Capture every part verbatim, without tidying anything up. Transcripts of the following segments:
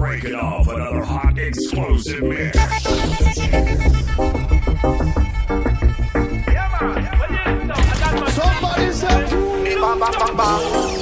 breaking off another hot explosive mix. Somebody said to bam bam bam bam.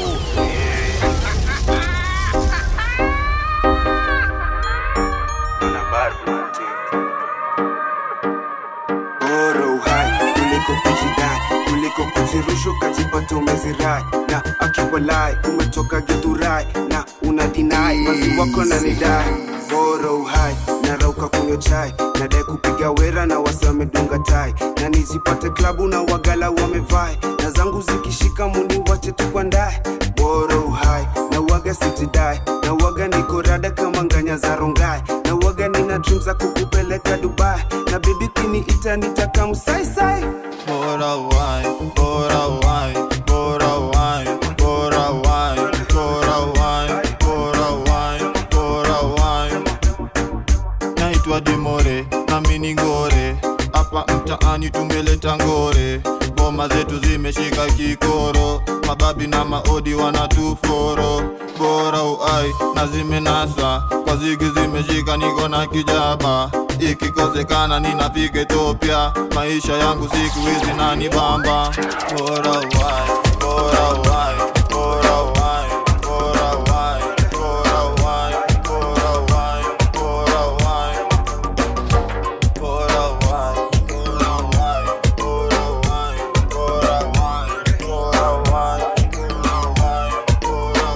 Kuliko kujirushu kajipata umezirai na akiwalai umetoka githurai na unadinai basi wako na nidai bora uhai na rauka kunywa chai na dai kupiga wera na wasi wamedunga tai na nijipate klabu na wagala wamevai na zangu zikishika mundi wache tu kwa ndai bora uhai na waga sitidai na waga niko rada kama nganya za rongai na waga nina dreams za kukupeleka Dubai na baby kini ita nitaka msai sai bora uhai bora uhai bora uhai bora uhai bora uhai bora uhai bora uhai naitwa Dimore na mini ngore hapa mtaani tumeleta ngore boma zetu zimeshika kikoro mababi na maodi wanatuforo bora uhai na zimenasa kwa zigi zimeshika niko na kijaba ikikosekana ninafika Ethiopia maisha yangu siku hizi nani bamba bora uhai bora uhai bora uhai bora uhai bora uhai bora uhai bora uhai bora uhai bora uhai bora uhai bora uhai bora uhai bora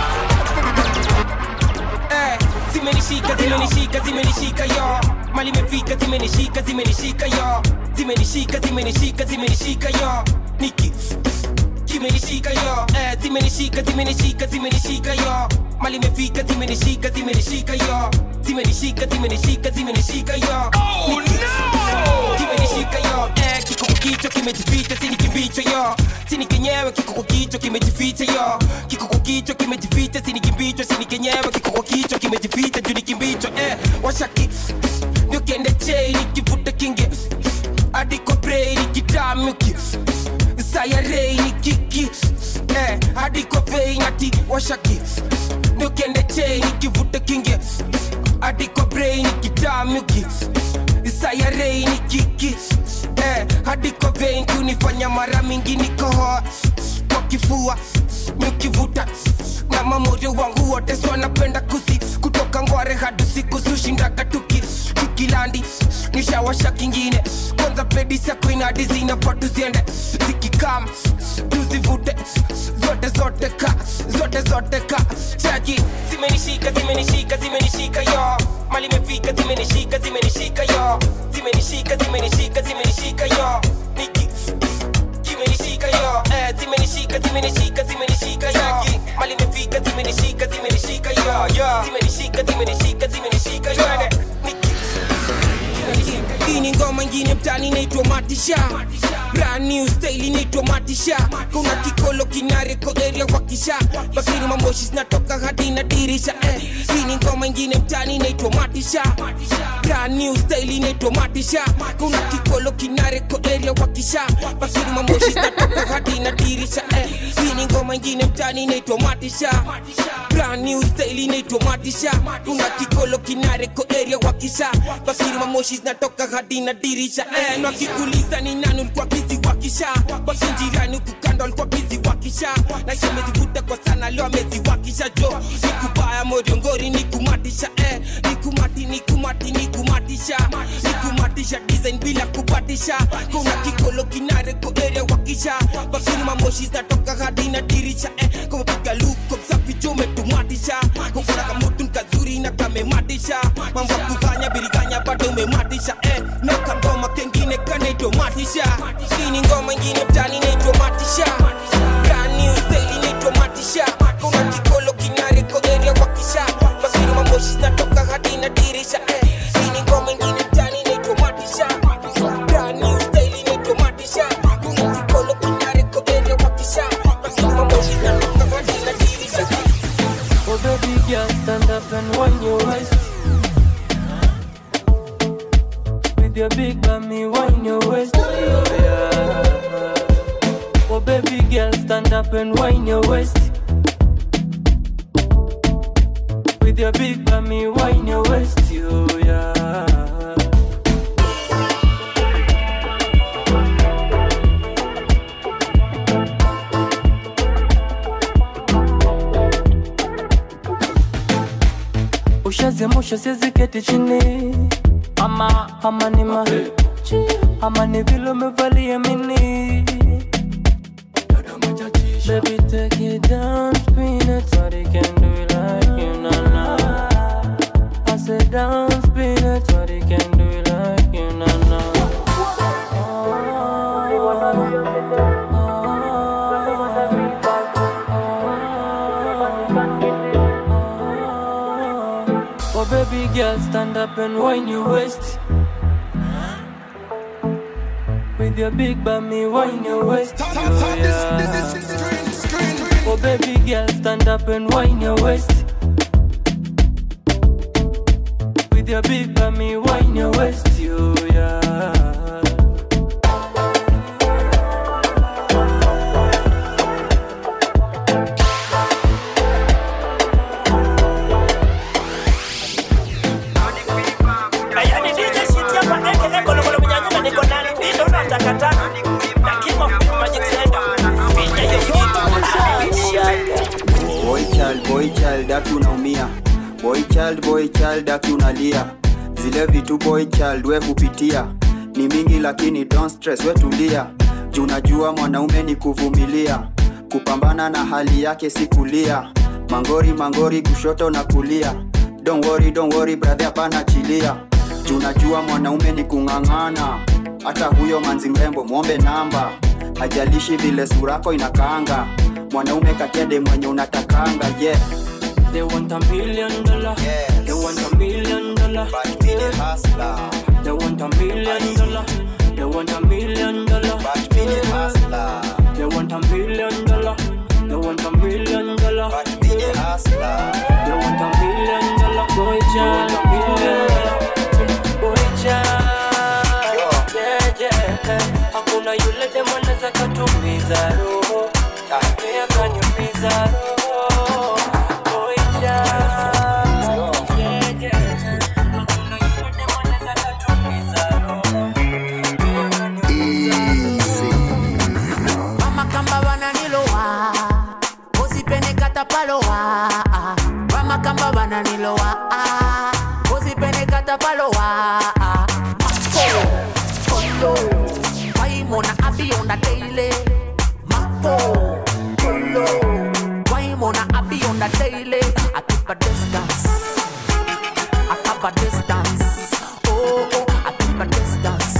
uhai eh zimenishika zimenishika zimenishika yo mali mefika zimenishika zimenishika yo zimenishika zimenishika zimenishika yo niki zimenishika yo eh zimenishika zimenishika zimenishika yo mali mefika zimenishika zimenishika yo zimenishika zimenishika zimenishika yo oh no zimenishika yo eh kiko kicho kimejificha sini kimbicho yo sini kenyewe kiko kicho kimejificha yo kiko kicho kimejificha sini kimbicho sini kenyewe kiko kicho kimejificha juu ni kimbicho eh washaki Nukende chei nikivuta kinge Adiko brei nikitamuki Saya rei nikiki Eh, adiko vei nati washaki Nukende chei nikivuta kinge Adiko brei nikitamuki Saya rei nikiki Eh, adiko vei kunifanya mara mingi nikohoa Kwa kifua, nikivuta Na mamoyo wangu wote so napenda kusi Kutoka ngware hadi siku sushinda katuki Kikilandi, nishawasha kingine Kwanza pedi sako inadi zinafatu ziende Zikikam, tuzivute Zote zote ka, zote zote ka Chaki, zimenishika, zimenishika, zimenishika yo Mali mefika, zimenishika, zimenishika yo Zimenishika, zimenishika, zimenishika yo Niki, zimenishika yo Eh, zimenishika, zimenishika, zimenishika yo Mali mefika, zimenishika, zimenishika yo Zimenishika, zimenishika, zimenishika yo Niki Hii ngoma ingine mtani naitwa Matisha Brand new style inaitwa Matisha Kuna kikolo kinareko area wakisha Bakiri mamoshi zinatoka hadi na dirisha eh. Hii ngoma ingine mtani naitwa Matisha Brand new style inaitwa Matisha Kuna kikolo kinareko area wakisha Bakiri mamoshi zinatoka hadi na dirisha eh. Hii ngoma ingine mtani naitwa Matisha Brand new style inaitwa Matisha Kuna kikolo kinareko area wakisha Bakiri mamoshi zinatoka hadi na dirisha eh. Na kikuliza ni nani ulikuwa busy wakisha Basi njirani kukando alikuwa busy wakisha Na ishe mezivuta kwa sana leo mezi wakisha jo Nikubaya moriongori nikumatisha eh. Nikumati nikumati nikumatisha Nikumatisha design bila kupatisha Kuna kikolo kinareko area wakisha Bakiri mamoshi zinatoka hadi na dirisha eh. Kwa piga luko msafi jo metumatisha Kukura kamutu nkazuri na kamematisha Mambo kufanya biriganya bado umematisha eh. Na kangoma kengine kanaitwa Matisha Hii ngoma ingine mtani naitwa Matisha Brand new style inaitwa Matisha Kuna kikolo kinareko area wakisha Bakiri mamoshi zinatoka hadi na dirisha eh. Hii ngoma ingine mtani naitwa Matisha Brand new style inaitwa Matisha Kuna kikolo kinareko area wakisha Bakiri mamoshi zinatoka hadi na dirisha Oh baby girl stand up and wind your waist With your big bummy wind your waist yeah. Oh baby girl stand up and wind your waist With your big bummy, wine your waist, you, yeah. Ushazimusha siwezi keti chini. Ama, ama ni ma ama ni vile umevalia mini. Baby, take it down, spin it. Nobody can do it like you, nah, nah. I said down, spin it. Nobody can do it like you, nah, nah. Oh, baby girl, stand up and wind your waist. With your big bummy, wind your waist. Oh, yeah. Oh, baby girl, stand up and wind your waist. With your big bummy, wind your waist. Oh, yeah. Boy child, boy child, daki unaumia. Boy child, boy child, daki unalia. Zile vitu boy child, we kupitia ni mingi lakini don't stress, we tulia. Junajua mwanaume ni kuvumilia, kupambana na hali yake si kulia. Mangori, mangori, kushoto na kulia. Don't worry, don't worry, brother, hapana chilia. Junajua mwanaume ni kungangana. Hata huyo manzi mrembo muombe namba. Hajalishi vile surako inakaanga. Mwanaume kakede mwenye unatakanga, yeah. They want a million dollar. Yes. They want a million dollar. But me the hustler. They want a million dollar. They want a million dollar. But me the hustler. They want a million dollar. They want a million dollar. But me the hustler. They want a million dollar. Boy child, a million dollar. Boy child, yeah, yeah. Hakuna yule demo anaweza katumiza roho. Pia kaniumiza roho. Boy child, yeah, yeah. Hakuna yule demo anaweza katumiza roho. Pia kaniumiza roho. Mama kamba wananiloa, usipende katapaloa. Mama kamba wananiloa, usipende katapaloa. Mako, kondo, waimona abi on the daily. Mako, kondo, waimona abi on the daily. I keep a distance, I keep a distance. Oh, oh, I keep a distance,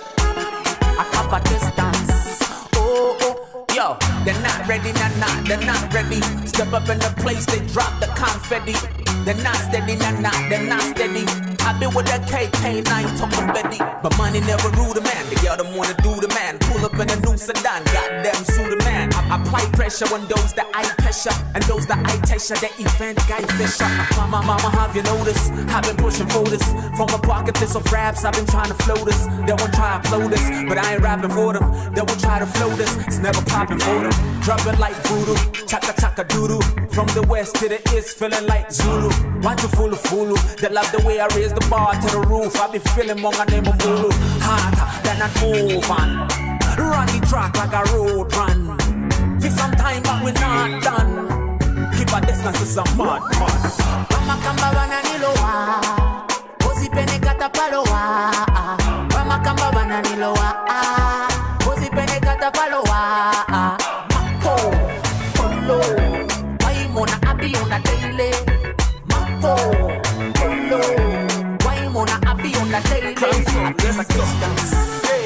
I keep a distance. Oh, oh, yo, they're not ready, nah, nah, they're not ready. Step up in the place, they drop the confetti. They're not steady, nah, nah, they're not steady. I been with that K K nine talking Betty, but money never rule the man. The girl them wanna do the man. Pull up in a new sedan, goddamn sue the man. I apply pressure on those that I pressure, and those that I pressure. The event guy Fisher. Mama, mama, have you noticed? I've been pushing for this from a pocket list of raps. I've been trying to flow this. They won't try to flow this, but I ain't rapping for them. They won't try to flow this. It's never popping for them. Dropping like voodoo, chaka chaka doodoo. From the west to the east, feeling like Zulu. Want to fool fool? They love the way I raise the bar to the roof. I be feeling monga name of Mulu. Harder than a move on. Run the track like a road run. For some time but we not done. Keep a distance to some mud, mud. Mama kamba wananiloa, usipende katapaloa. Mama kamba wananiloa, usipende katapaloa. Mako, kondo, waimona abi on the daily. Mako, kondo, waimona abi on the daily. I keep a distance,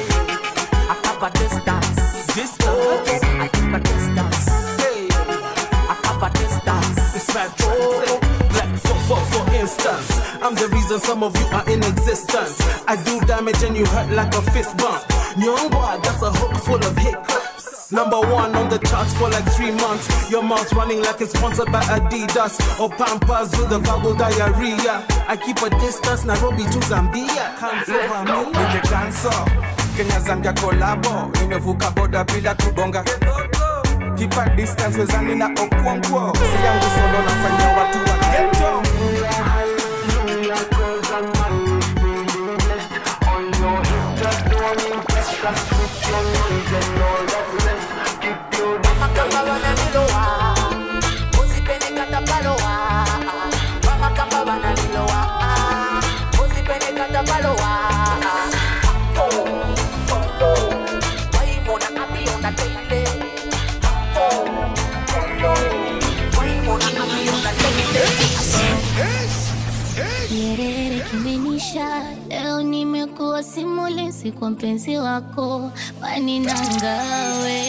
I keep a distance. Distance, I keep a distance. I keep a distance. It's my oh. Like for, for, for instance, I'm the reason some of you are in existence. I do damage and you hurt like a fist bump. Young boy, that's a hook full of hiccups. Number one on the charts for like three months. Your mouth running like it's sponsored by Adidas or Pampers with a verbal diarrhea. I keep a distance, Nairobi to Zambia. Can't over me. With the cancer, Kenya Zambia collabo. Imevuka boda bila kubonga. Keep a distance, wezani na okuangwo. Si yangu solo nafanya watu wa ghetto. Nyerere kimenisha, leo nimekuwa simulizi kwa mpenzi wako, wani nangawe.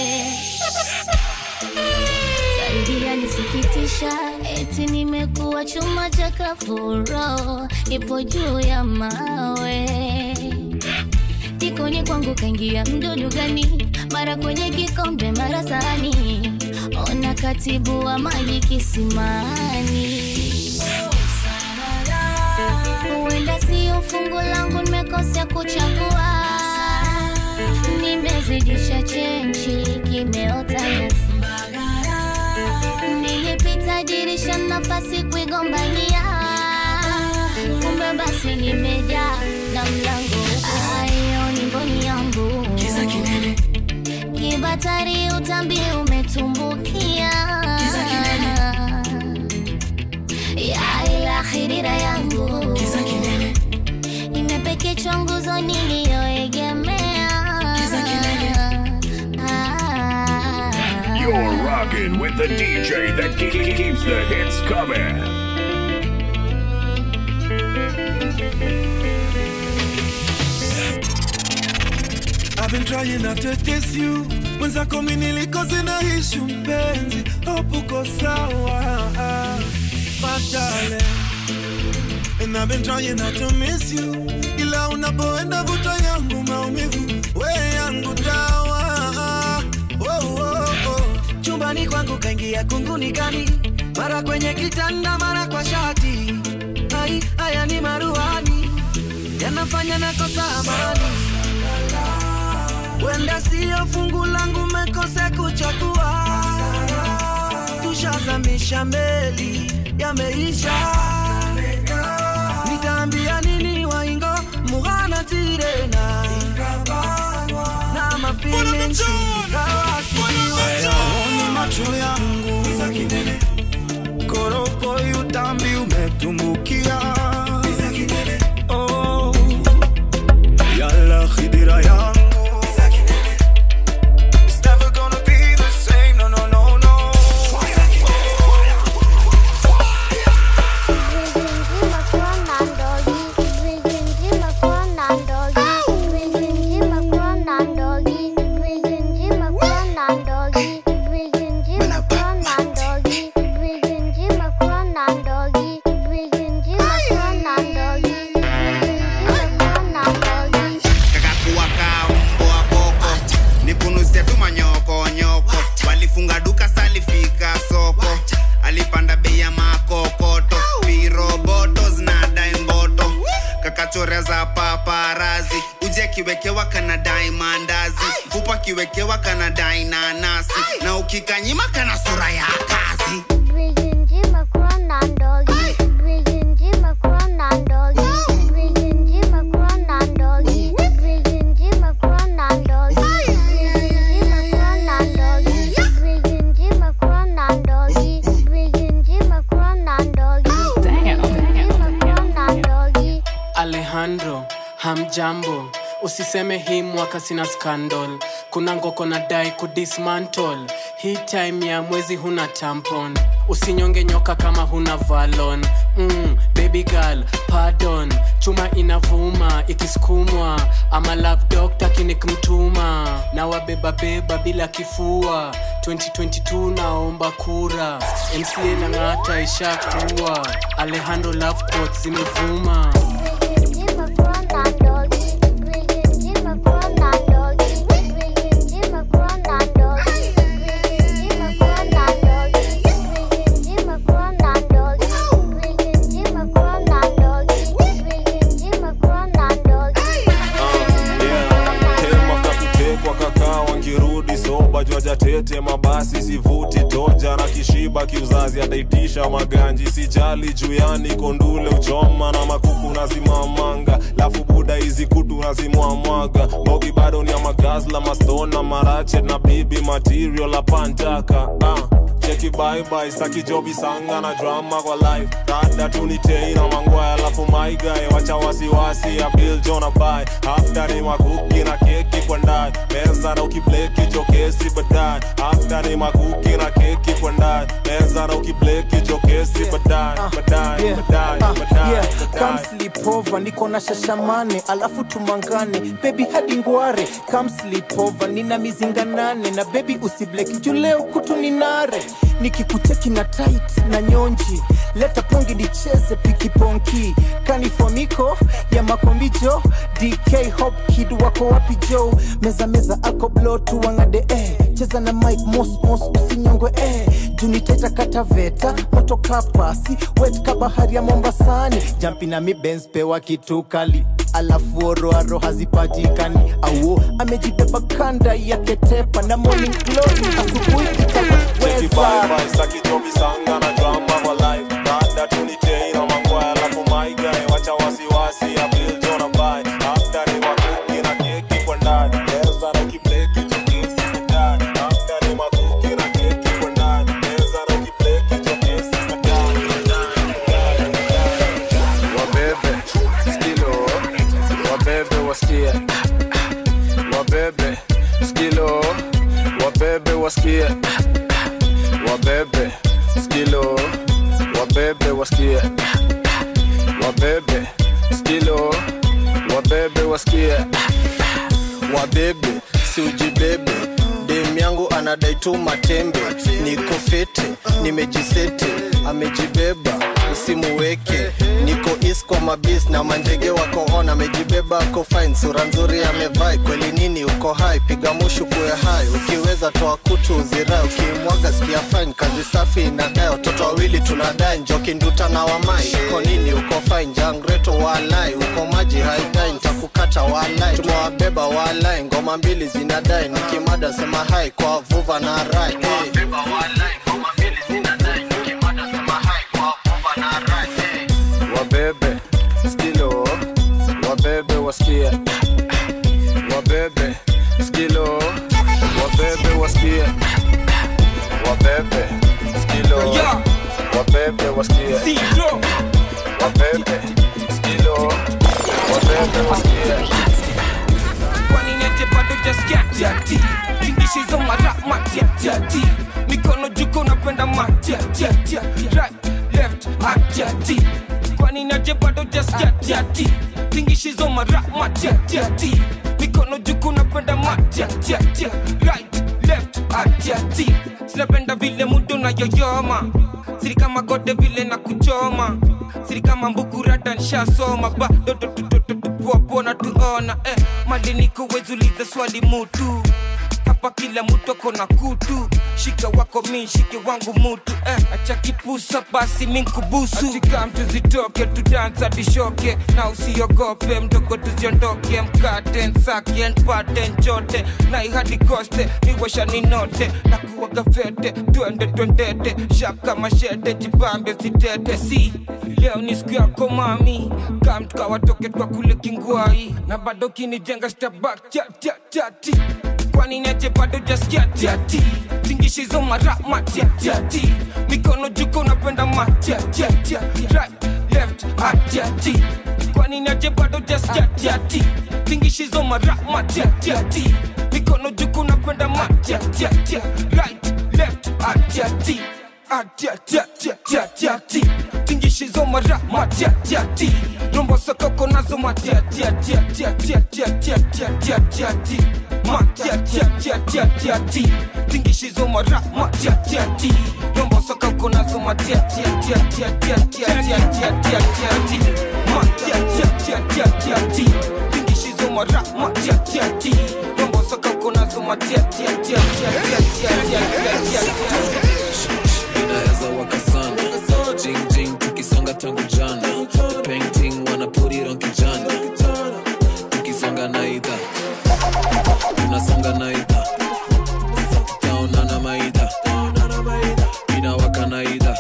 Zaidi ya nisikitisha, eti nimekuwa chuma cha kafuro, ipo juu ya mawe. Jikoni kwangu kaingia mdudu gani, mara kwenye kikombe mara sahani, ona katibu wa maji kisimani. Huenda sio fungu langu nimekosea kuchagua, nimezidisha chenchi kimeota nyasi. Nilipita dirisha nafasi kuigombania, kumbe basi nimejaa na mlango. Ayo ni mboni yangu kiza kinene, kibatari utambi umetumbukia. Kiza kinene ya ila khirira yangu kiza kinene, imepekechwa nguzo niliyoegemea. Kiza kinene. You're rocking with the D J that keeps the hits coming. I've been trying not to diss you. Mwenzako mimi nilikoze na issue mpenzi, hope uko sawa, my darling. And I've been trying not to miss you, ila unapoenda vuta yangu maumivu, we yangu dawa. Oh, oh, oh. Chumbani kwangu kaingia kunguni gani, mara kwenye kitanda mara kwa shati. Ai, haya ni maruani, yanafanya nakosa amani. Wenda siyo fungu langu mekose kuchagua, tushazamisha meli yameisha. Nitaambia nini waingo mughana tirena, na mafeelings kawasikiwe. Ni macho yangu kiza kinene, koropo yutambi umetumbukia. Kiza kinene, oh yalla khidira yangu. Choreza paparazi, uje kiwekewa kana daimandazi, fupa kiwekewa kana dainanasi, na ukikanyima kana sura ya kazi. Alejandro, hamjambo, usiseme hii mwaka sina scandal. Kuna ngoko na dai kudismantle, hii time ya mwezi huna tampon. Usinyonge nyoka kama huna valon. Mm, baby girl, pardon, chuma inavuma, ikisukumwa. Ama love doctor kinikmtuma, na wabeba beba bila kifua. twenty twenty-two naomba kura, M C A na ngata ishakuwa. Alejandro love quotes zimevuma. Tete mabasi sivuti toja na kishiba kiuzazi ataitisha maganji sijali juyani kondule uchoma na makuku nazimamanga lafu buda hizi kutu nazimwamwaga bogi bado ni ya magazla mastona marache na bibi material la pantaka ah. Cheki bye bye saki jobi sanga na drama kwa life rada tunitei na mangwaya lafu my guy wacha wasiwasi ya bill jona buy after ni makuki na keki kwa ndani meza na ukibleki jokesi badai after ni makuki na keki kwa ndani meza na ukibleki jokesi badai badai badai badai Come sleep over, niko na shashamane, alafu tumangane, baby hadi ngware. Come sleep over, nina mizinga nane, na baby usibleki juu leo kutu ninare. Nikikuteki na tight na nyonji, leta pongi nicheze piki ponki. Kanifoniko ya makombijo, D K Hop Kid wako wapi Joe. Meza meza ako blow tu wangade eh. Cheza na mic mos mos usinyongwe eh. Juniteta kataveta, moto kapasi, wet kabahari ya Mombasani. Jump na mi Benz pewa kitu kali, alafu oro aro hazipatikani. Awo amejibeba kanda ya ketepa, na morning glory asubuhi kitapa weza. Saki tobi sanga na drama for life. Dada tunite ina mangwa alafu my guy. Wacha wasiwasi ya bill jona buy. After ni makuki na keki kwa ndani. Leza na kipleki chokesi ndani. After ni makuki na keki kwa ndani. Leza na kipleki chokesi ndani. Wabebe, skilo. Wabebe wasikie. Wabebe, skilo. Wabebe wasikie. Wabebe, skilo. Wabebe wasikie. Wabebe, skilo. Wabebe wasikie. Wabebe, si ujibebe. Dem yangu anadai tu matembe. Niko fete, nimejisete. Amejibeba, usimuweke. Niko east kwa mabis na manjege wako on. Amejibeba ako fine, sura nzuri amevai. Kweli nini uko high, piga mushu kuwe high. Ukiweza toa kutu uzirai, ukimwaga sikia fine. Kazi safi inadai, watoto wawili tunadai. Njoki nduta na wamai, uko nini uko fine. Jangreto walai, uko maji haidai. Nitakukata walai, tumewabeba walai. Ngoma mbili zinadai, nikimada sema hai. Kwa vuva na rai, hey. Wabebe, skilo. Wabebe wasikie. Wabebe, skilo. Wabebe wasikie. Wabebe, skilo. Wabebe wasikie. Wabebe, skilo. Wabebe wasikie. Kwani nete bado just get yati. Tingishizo mara mati yati. Mikono juko napenda mati yati. Right, left, mati yati. Kwani nete bado just get yati. Tingishizo mara mati yati. Mikono juko napenda mati yati. Right, left, mati yati. Sinapenda vile mudo na yoyoma. Siri kama gode vile na kuchoma. Siri kama mbuku rada nishasoma. Ba do do do do do Wapona tuona eh. Mali niko wezuliza swali mutu. Hapa kila mutu kona kutu. Shika wako mi, shike wangu mutu eh. Acha kipusa basi minkubusu. Achika mtu zitoke, tu dance ati shoke. Na usiogope, mdogo tuziondoke. Mkate, nsake, npate, njote. Na ihadi koste, niwasha ninote. Na kuwaga fete, tuende tuendete. Shaka mashete, jibambe sitete. Si, leo ni siku yako mami. Kam tukawatoke twa kule kingwai. Na bado kinijenga step back, chat chat chati. Kwani neje bado just get yati. Tingishizo mara mati yati. Mikono juko napenda mati yati. Right, left, mati yati. Kwani neje bado just get yati. Tingishizo mara mati yati. Mikono juko napenda mati yati. Right, left, mati yati. Ati ati ati ati ati. Tingishizo mara mati yati. Rombo sokoko nazo mati ati ati ati ati ati ati ati ati ati. Mati ati ati ati ati ati. Tingishizo mara mati ati ati. Rombo sokoko nazo mati ati ati ati ati ati ati ati ati ati ati. Mati ati ati ati ati ati. Tingishizo mara mati ati ati. Rombo sokoko nazo mati ati ati ati ati ati ati ati ati. Inaweza waka sana. Jing jing tukisonga tangu jana. The painting wanna put it on kijana. Tukisonga na ida. Tunasonga na ida. Taonana maida. Inawaka na ida.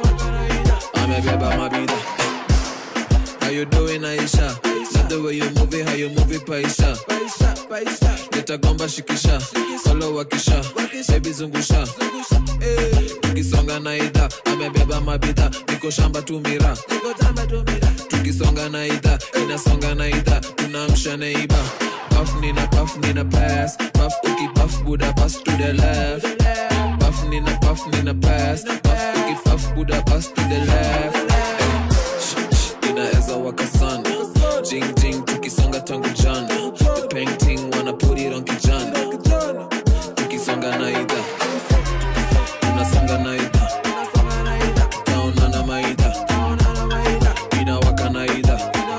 Amebeba mabida. How you doing Aisha? Love the way you move it, how you move it Paisha. Nitagomba shikisha. Solo wakisha. Baby zungusha. Tukisonga na ida, amebeba mabida. Niko shamba tumira. Tukisonga na ida, inasonga na ida. Tunamsha neiba. Puff nina, puff nina pass. Puff uki puff Buddha pass to the left. Puff nina, puff nina pass. Puff uki puff Buddha pass to the left. Inaweza waka sana. Jing jing tukisonga tangu jana. The painting wanna put it on kijana. Tukisonga na ida, tunasonga na ida. Kaona na maida, inawaka na ida.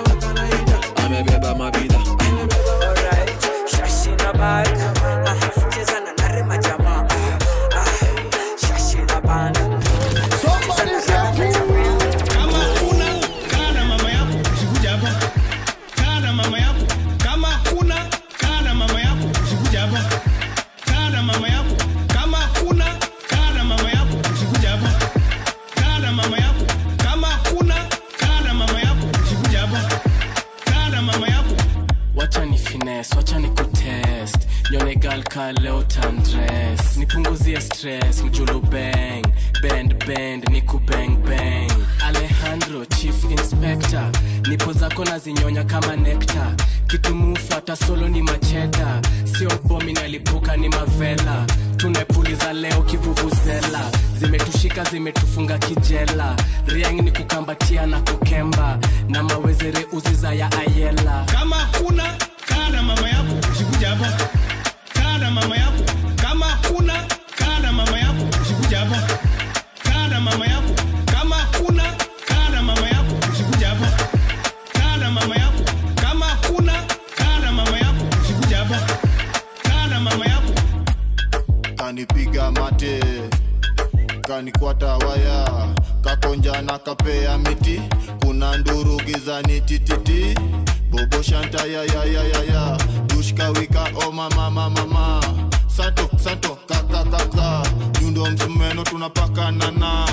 Amebeba mabida. Alright, shashi na bag. Ah, cheza na nare majama. Ah, shashi na bag. Somebody say kama kuna kana mama yako usikuja hapa. Kana mama yako kama kuna kana mama yako usikuja hapa. Kana mama yako kama kuna kana mama yako usikuja hapa. Kana mama yako kama kuna kana mama yako usikuja hapa. Kana mama yako wacha ni finesse, wacha ni kutest. Nyone gal ka leo tandress. Nipunguzie stress, mjulu bang. Bend, bend, niku bang, bang. Alejandro, chief inspector. Nipo zako na zinyonya kama nectar. Kitu mufata solo ni macheda. Sio bomi nalipuka ni mavela. Tunepuliza leo kivuvuzela. Zimetushika zimetufunga kijela. Riang ni kukambatia na kukemba. Na mawezere uziza ya ayela. kama kuna kana mama yako usikuja hapa. Kana mama yako kama kuna kana mama yako usikuja hapa. Kana mama yako kama kuna kana mama yako usikuja hapa. Kana mama yako kama kuna kana mama yako usikuja hapa. Kana mama yako kanipiga mate kanikwata waya kakonja na kapea miti kuna nduru gizani tititi bobo shanta ya ya ya ya ya dushka wika o mama mama mama santo santo kaka kaka nyundo msumeno tunapaka nana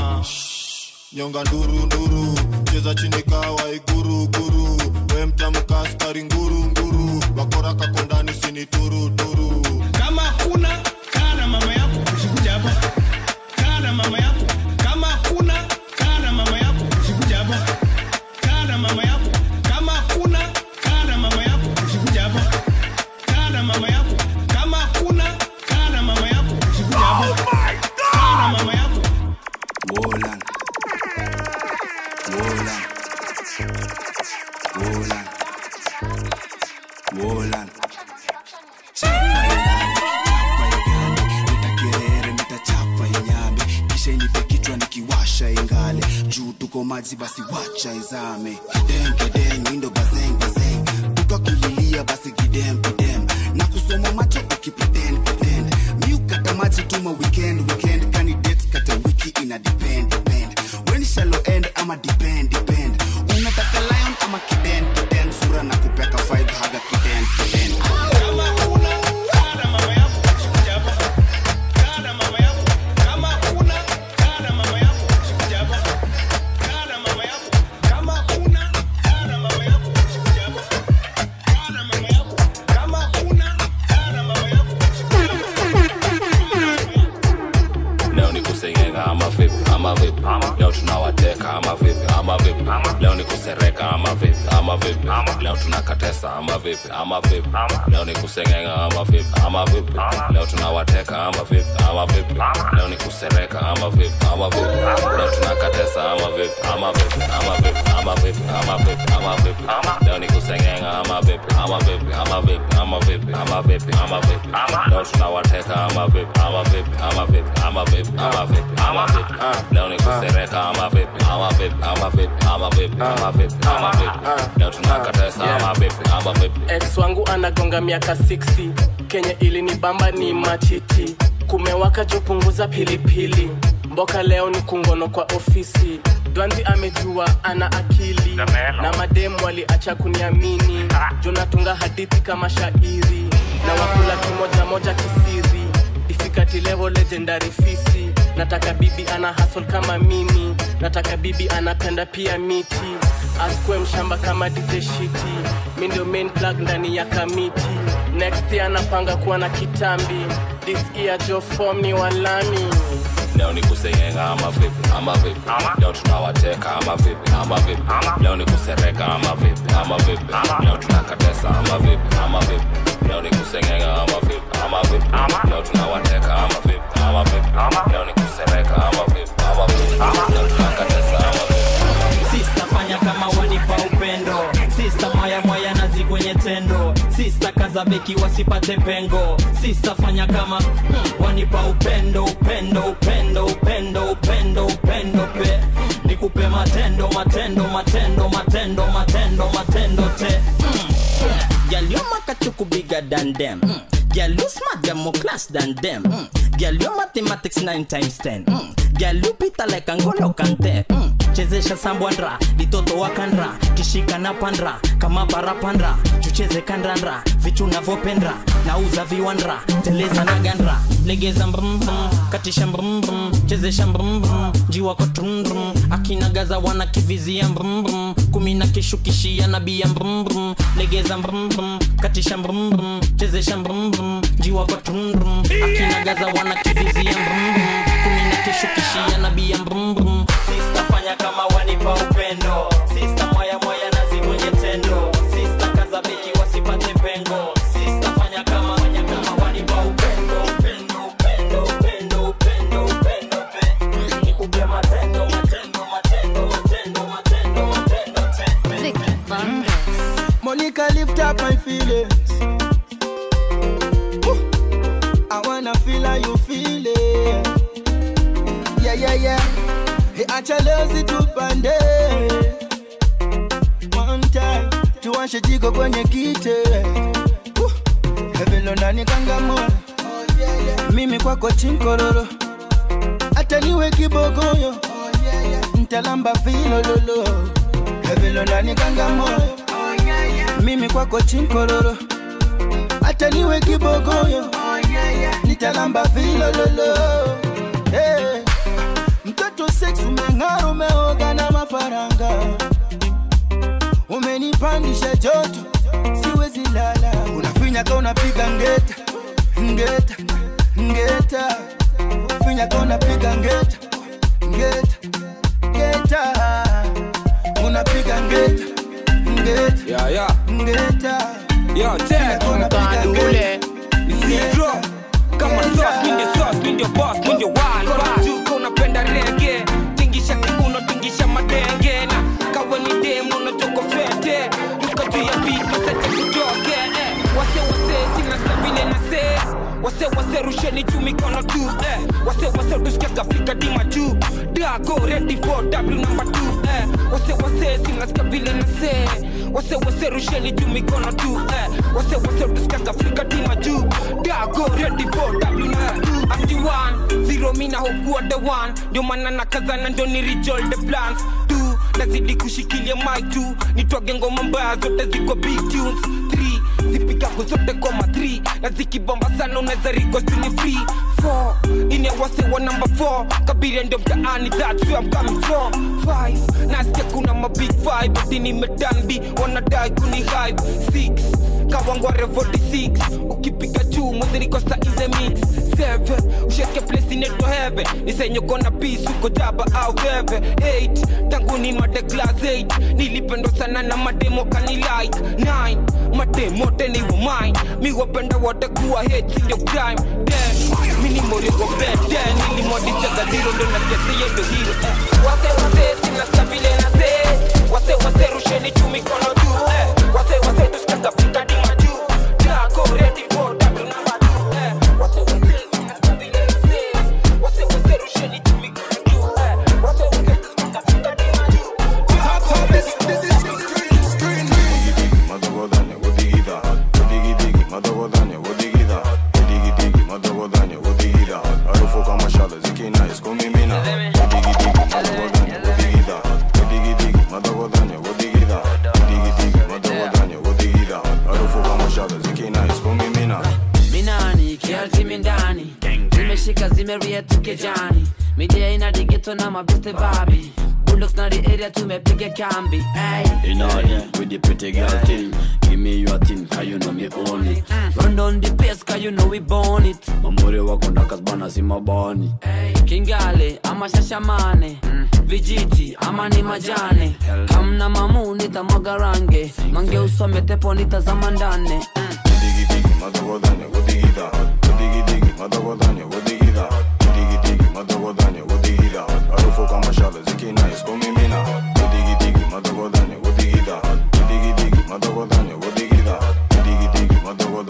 nyonga nduru nduru cheza chini kawa iguru guru we mtamka askari nguru nguru bakora kakondani sini turu turu kama kuna kana mama yako usikuja hapa. Kana mama yako kama kuna kana mama yako usikuja hapa. Kana mama yako kama kuna kana mama yako usikuja hapa. Kana mama yako kama kuna kana mama yako usikuja hapa. Kana mama yako Wolan Wolan Wolan Wolan Chapa ingale nitakerere nitachapa inyame kisha inipe kichwa nikiwasha ingale juu tuko maji basi wacha izame kidem kidem windo bazeng bazeng tukakililia basi kidem kidem na kusoma macho ukipretend pretend miukata maji tuma weekend weekend kani date kata wiki ina depend depend when shall end ama depend depend unataka lion ama kiden kiden sura na kupeka five haga kiden kiden kama kuna kana mama yako usikuja hapa. Kana mama yako kama kuna kana mama yako usikuja hapa. Kana mama yako kama kuna kana mama yako usikuja hapa. Kana mama yako kama kuna kana mama yako usikuja hapa. Leo ni kusengenga ama vipi ama vipi leo tunawateka ama vipi ama vipi leo ni kusereka ama vipi ama vipi leo tunakatesa ama vipi ama vipi leo ni kusengenga ama vipi ama vipi leo tunawateka ama vipi ama vipi leo ni kusereka ama vipi ama vipi leo tunakatesa ama vipi ama vipi ama vipi ama vipi ama vipi ama vipi leo ni kusengenga ama vipi ama vipi ama vipi ama vipi ama vipi ama vipi leo tunawateka ama vipi ama vipi ama vipi ama vipi ama vipi ama vipi leo ni kusereka ama vipi ama vipi ama vipi ama vipi ama vipi ama vipi leo tunakatesa ama vipi ama vipi ex wangu anagonga miaka sixty Kenya ili ni bamba ni machiti kumewaka jopunguza pilipili mboka leo ni kungono kwa ofisi Dwanzi amejua ana akili na mademu waliacha kuniamini Jonatunga hadithi kama shairi na wakula kimoja moja kisiri Difficulty level legendary fisi Nataka bibi ana hustle kama mimi Nataka bibi anapenda pia miti Askwe mshamba kama D J Shiti Mi ndio main plug ndani ya kamiti Next year anapanga kuwa na kitambi This year Joe form ni walami Leo ni kusengenga ama vipi ama vipi leo tunawateka ama vipi ama vipi leo ni kusereka ama vipi ama vipi leo tunakatesa ama vipi ama vipi leo ni kusengenga ama vipi ama vipi leo tunawateka ama vipi ama vipi leo ni kusereka ama vipi ama vipi leo tunakatesa ama vipi Sister fanya kama wanipa upendo kaza beki wasipate pengo. Sister fanya kama mm, wanipa upendo upendo upendo upendo upendo upendo pe. Nikupe matendo matendo matendo matendo matendo matendo te. mm. Girl, you makachuku bigger than them. mm. Girl, you smart, you're more class than them. mm. Girl, you mathematics nine times ten. mm. Girl, you pita like Angolo Kante. mm. Chezesha sambwandra, litoto wakandra. Kishika na pandra, kama parapandra. Chucheze kandandra, vitu navopendra. Nauza viwandra, teleza na gandra. Legeza mbrum brum, katisha mbrum brum. Chezesha mbrum brum, jiwa kwa trum brum. Akina gaza wana kivizia mbrum brum. Kumina kishukishia nabia mbrum brum. Legeza mbrum brum, katisha mbrum brum. Chezesha mbrum brum, jiwa kwa trum brum. Akina gaza wana kivizia mbrum brum. Kumina kishukishia nabia mbrum brum. Sister fanya kama wanipa upendo. Sister moya moya nazivunye tendo. Sister kaza beki wasipate pengo. Sister fanya kama fanya kama wanipa upendo. Upendo upendo upendo upendo upendo upendo. Nikupe matendo matendo matendo matendo matendo matendo matendo. Monica, lift up my feelings. Woo. I wanna feel how you feel it. Yeah, yeah, yeah. Hey, acha lezi tupande. One time, tuwashe jiko kwenye kite. Woo. Hevelo nani kangamua. Mimi kwako chinkororo. Hata niwe kibogoyo. Ntalamba vilo lolo. Hevelo nani kangamua. Mimi kwako chinkororo. Hata niwe kibogoyo. Nitalamba vilo lolo. Hey. Mtoto sex umeng'ara umeoga na mafaranga. Umenipandisha joto siwezi lala. Unafinya ka unapiga ngeta ngeta ngeta. Finya ka unapiga ngeta ngeta ngeta. Unapiga ngeta ngeta yeah yeah ngeta. Yo check mkandule zero kama sauce minde sauce minde boss minde wild juko unapenda reggae tingisha kiuno tingisha madenge na kawe ni demo unatoko fete luka juu ya beat message kutoke eh wase wase sina stabile na se wase wase rusheni juu mikono tu eh wase wase tusikia Afrika dima juu dago ready for W number two eh wase wase sina stabile na se wase wase rusheni juu mikono tu eh wase wase tusikia Afrika dima juu dago ready for W number two. I'm the one zero mina hope you the one ndio maana nakazana ndio ni rejoin the plans two nazidi kushikilia mic two nitwage ngoma mbaya zote ziko big tunes three zipika zote koma three na zikibomba sana unaweza request ni free four ine wase wa number four kabiri ndio mtaani that's where I'm coming from five nasikia kuna ma big five but nimetambi wanadai kuni hype six kawangware forty-six ukipiga juu mwenzi niko sa in the mix seven usheke place in to heaven nisenyo kona peace uko jaba au heaven eight tangu ni made class eight nilipendo sana na mademo kani like nine mademo teni wa mine mi wapenda wote kuwa hate in your crime ten mini mori go bed ten nilimodi chaka zero ndo na kesi yedo hero wase wase sina stabile na se wase wase rusheni chumi kono tu eh wase wase tuskaka Afrika dima juu dago ready for W number two eh wase wase sina stabile na se wase wase rusheni chumi kono tu eh wase wase tuskaka Afrika dima juu top top this this is screen screen Madogodanya wodigida wodigidigi madogodanya wodigida wodigidigi madogodanya wodigida harufu kama shale zikina iskomimina wodigidigi madogodanya wodigida wodigidigi madogodanya wodigida wodigidigi madogodanya wodigida harufu kama shale zikina iskomimina minani kialti mindani zimeshika zimeria tukejani media ina digeto na mabeste babi bulldogs na the area tumepiga kambi ay in order with the pretty girl thing give me your thing cause you know me own it run down the pace cause you know we born it mamuri wako ndakas bana si mabani kingale ama shashamane vijiti ama ni majane kamna mamu nitamwaga range mange usome tepo nitazama ndane wodigidigi madogodanya wodigida wodigidigi madogodanya wodigida wodigidigi madogodanya wodigida harufu kama shale zikina iskomimina wodigidigi madogodanya wodigida wodigidigi madogodanya wodigida wodigidigi madogodanya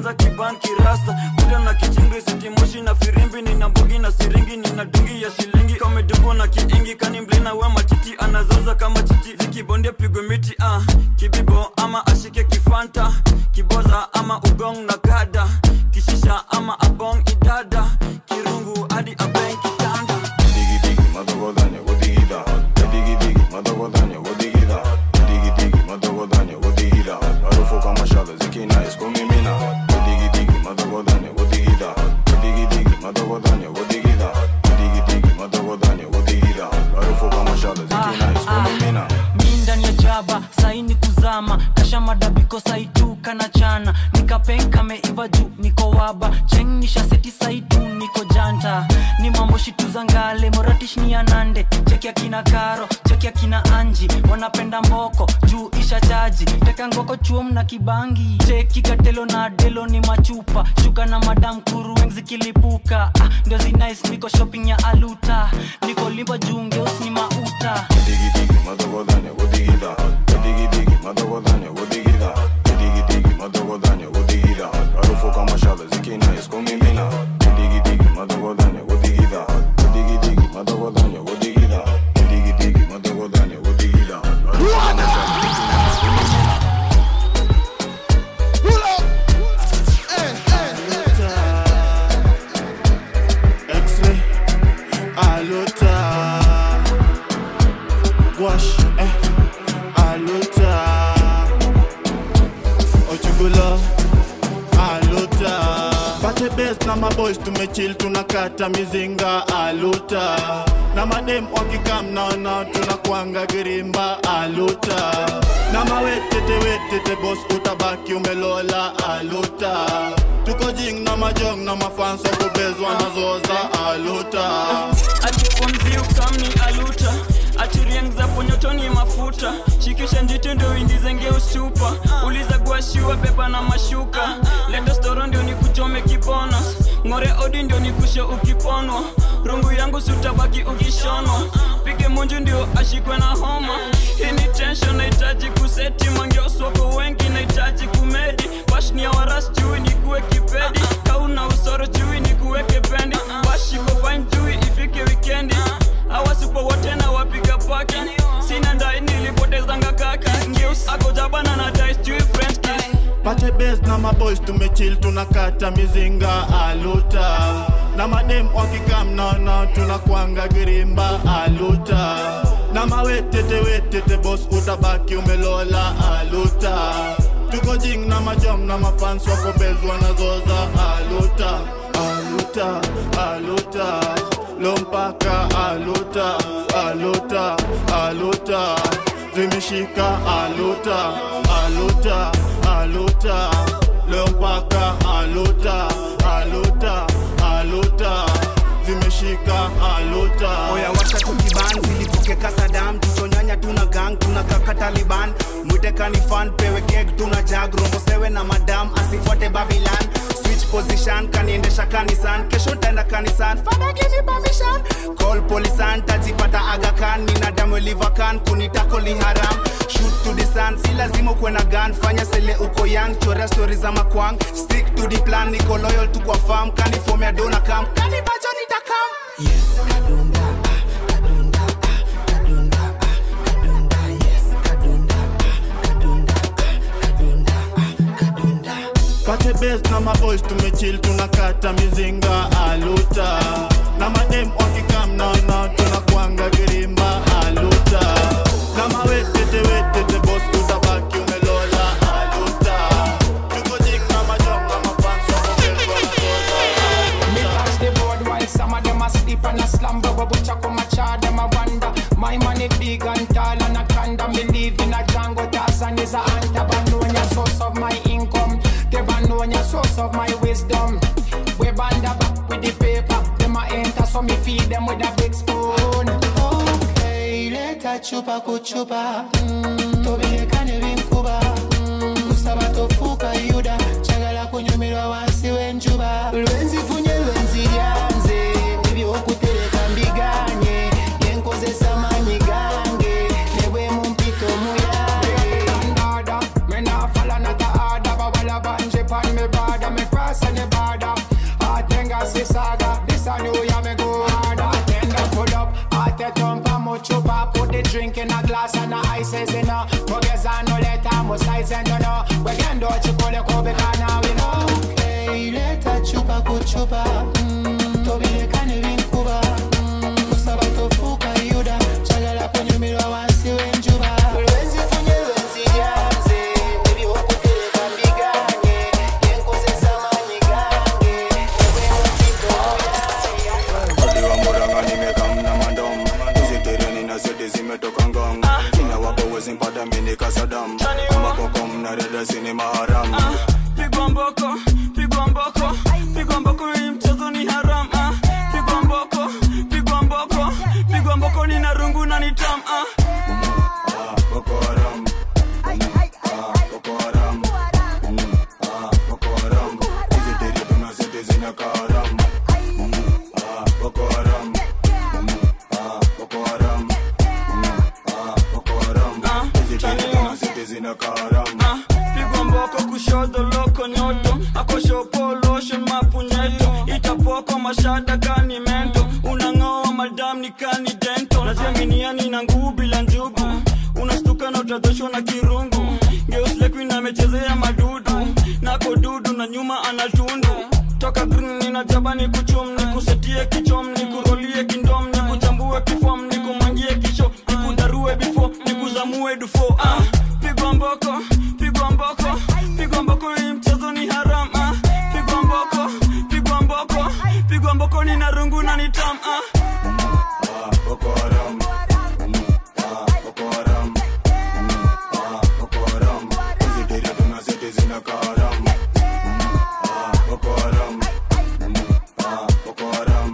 kwanza kiban kirasta kuda na kijingi sitimoshi na firimbi nina mbugi na siringi nina dungi ya shilingi kama dugo na kiingi kani mblina we matiti anazoza kama chichi zikibondia pigwe miti ah uh. Kibibo ama ashike kifanta kiboza ama ugong na gada kishisha ama abong idada kirungu hadi abeng kitanda digi digi madogodanya godigida digi digi madogodanya godigida digi digi madogodanya godigida harufu kama shada zikina iskomimina digi digi madogodanya godigida digi digi madogodanya godigida digi digi madogodanya godigida harufu kama shada zikina iskomimina ndani ya jaba saini kuzama kasha madabiko saitu kana chana nikapenka meiva juu niko waba cheng nisha seti saitu niko janta ni mambo shitu zangale moratish ni anande cheki akina karo cheki akina anji wanapenda mboko juu isha chaji teka ngoko chuom na kibangi cheki katelo na delo ni machupa shuka na madam kuru wengzi kilipuka ah, ndio zi nice niko shopping ya aluta niko limba junge usni mauta digi digi madogodanya godigida digi digi madogodanya godigida digi digi madogodanya godigida harufu kama shada zikina iskomimina digi digi madogodanya godigida digi digi madogodanya godigida digi digi madogodanya godigida harufu kama shada zikina iskomimina pull up eh eh X-ray aluta wash eh aluta ochugula aluta pate best na maboys tumechill tunakata mizinga aluta na madem wakikam naona tunakwanga girimba aluta na mawetete wetete boss utabaki umelola aluta tuko jing na majong na mafans wako bezwa na zoza aluta atifonzi ukamni aluta atiriang za ponyotoni mafuta shikisha njito ndio indizenge ustupa uliza guashiwa beba na mashuka lendo storo ndio nikuchome kibonus ngore odi ndio nikushe ukiponwa rungu yangu sutabaki ukishonwa pige munju ndio ashikwe na homa hii ni tension naitaji kuseti mangiosu wako wengi naitaji kumedi bashni ya waras jui nikuwe kipedi kauna usoro jui nikuweke bendi bashiko fine jui ifike wikendi awa super wote na wapiga paki sina ndai nilipotezanga kaki ngeus ako jabana na dice jui French kiss pate best na maboys tumechill tunakata mizinga aluta na madem wakikam naona tunakwanga girimba aluta na mawetete wetete boss utabaki umelola aluta tuko jing na majom na mafans wako bezwa na zoza aluta aluta aluta lompaka aluta aluta aluta zimeshika aluta aluta aluta lompaka aluta aluta aluta zimeshika aluta oya washa tukibanzi lipuke kasadam tuchonyanya tuna gang tuna kaka Taliban mwite kanifan pewe keg tuna jag rombo sewe na madam asifuate Babylon switch position kaniendesha kanisan kesho tenda kanisan father give me permission call police tajipata Aga Khan nina damu liver can kunitako li haram shoot to the sun si lazima kuwe na gun fanya sele uko young chora stories za makwang stick to the plan niko loyal to kwa farm kaniform ya dona camp kanibacho nitakam yes kadunda kadunda kadunda kadunda yes kadunda kadunda kadunda kadunda pate best na maboys tumechill tunakata mizinga aluta na madem wakikam naona tunakwanga girimba aluta na mawetete wetete boss utabaki umelola aluta tuko jing na majong na mafans wako bezwa na zoza me pass the board while some of them asleep and a slumber but which I come a charge them a wonder my money big and tall and a kind of believe in a Django Tarzan is a hunter but know your source of my income they ban know your source of my wisdom we band up with the paper them a enter so me feed them with a big spoon okay leta chupa kuchupa mm, tobekane binkuba mm, kusaba tofuka yuda chagala kunyumirwa wansi wenjuba lwenzi funye lwenzi lyanze ibyo okutereka mbiganye yenkozesa manyi gange nebwe mumpito muyaye ndada mena fala nata ada babala banje pan me bada cross any border. I think I see saga. This I know ya me go harder. I tend to pull up. I take thump and much chupa. Put the drink in a glass and the ice is in a. Muggers and no letter, most size and no. We can do it, you call it, call because now we know. Hey, letter chupa, good chupa. Mmm, Toby the canny ring kuba. Mmm, Usaba to fuka yuda. Chalala kwenye mira wansi wenjuba. Wenzi funye wenzi yanze. Baby hoku tere kambigange. Yenko se samani gange. Ewe mtito ya. Kodi wa muranga nimekam na mandom. Uzitereni na sete zimetoka ngong. Kina wako wezi mpata mini kasadam. Kama kokom na reda sinema haram. Pigwa mboko, pigwa mboko, pigwa mboko hii mchezo ni haram ah. Pigwa mboko, pigwa mboko, pigwa mboko ni na rungu na ni tam ah. Boko haram, Boko haram, Boko haram. Hizi teri tuna sete zina karam. Boko haram, Boko haram, Boko haram. Hizi teri tuna sete zina karam. Pigwa mboko kushoto loko nyoto. Akosho polosho mapunyeto. Itapoko mashada kani mento. Unangoa madam ni kani dento. Najaminiani na nguvu bila njugu. Unastuka na utadhoshwa na kirungu. Geus lekwi na mechezea madudu. Nako dudu na nyuma anatundu. Toka green nina jabani kuchum. Nikusetie kichom, nikurolie kindom. Nikuchambue kifom, nikumangie kisho. Nikudarue before, nikuzamue dufo ah. Pigwa mboko, pigwa mboko, pigwa mboko hii mchezo ni haram ah. Pigwa mboko, pigwa mboko, pigwa mboko ni na rungu na ni tam ah. Boko haram, Boko haram, Boko haram. Hizi teri tuna sete zina karam. Boko haram, Boko haram,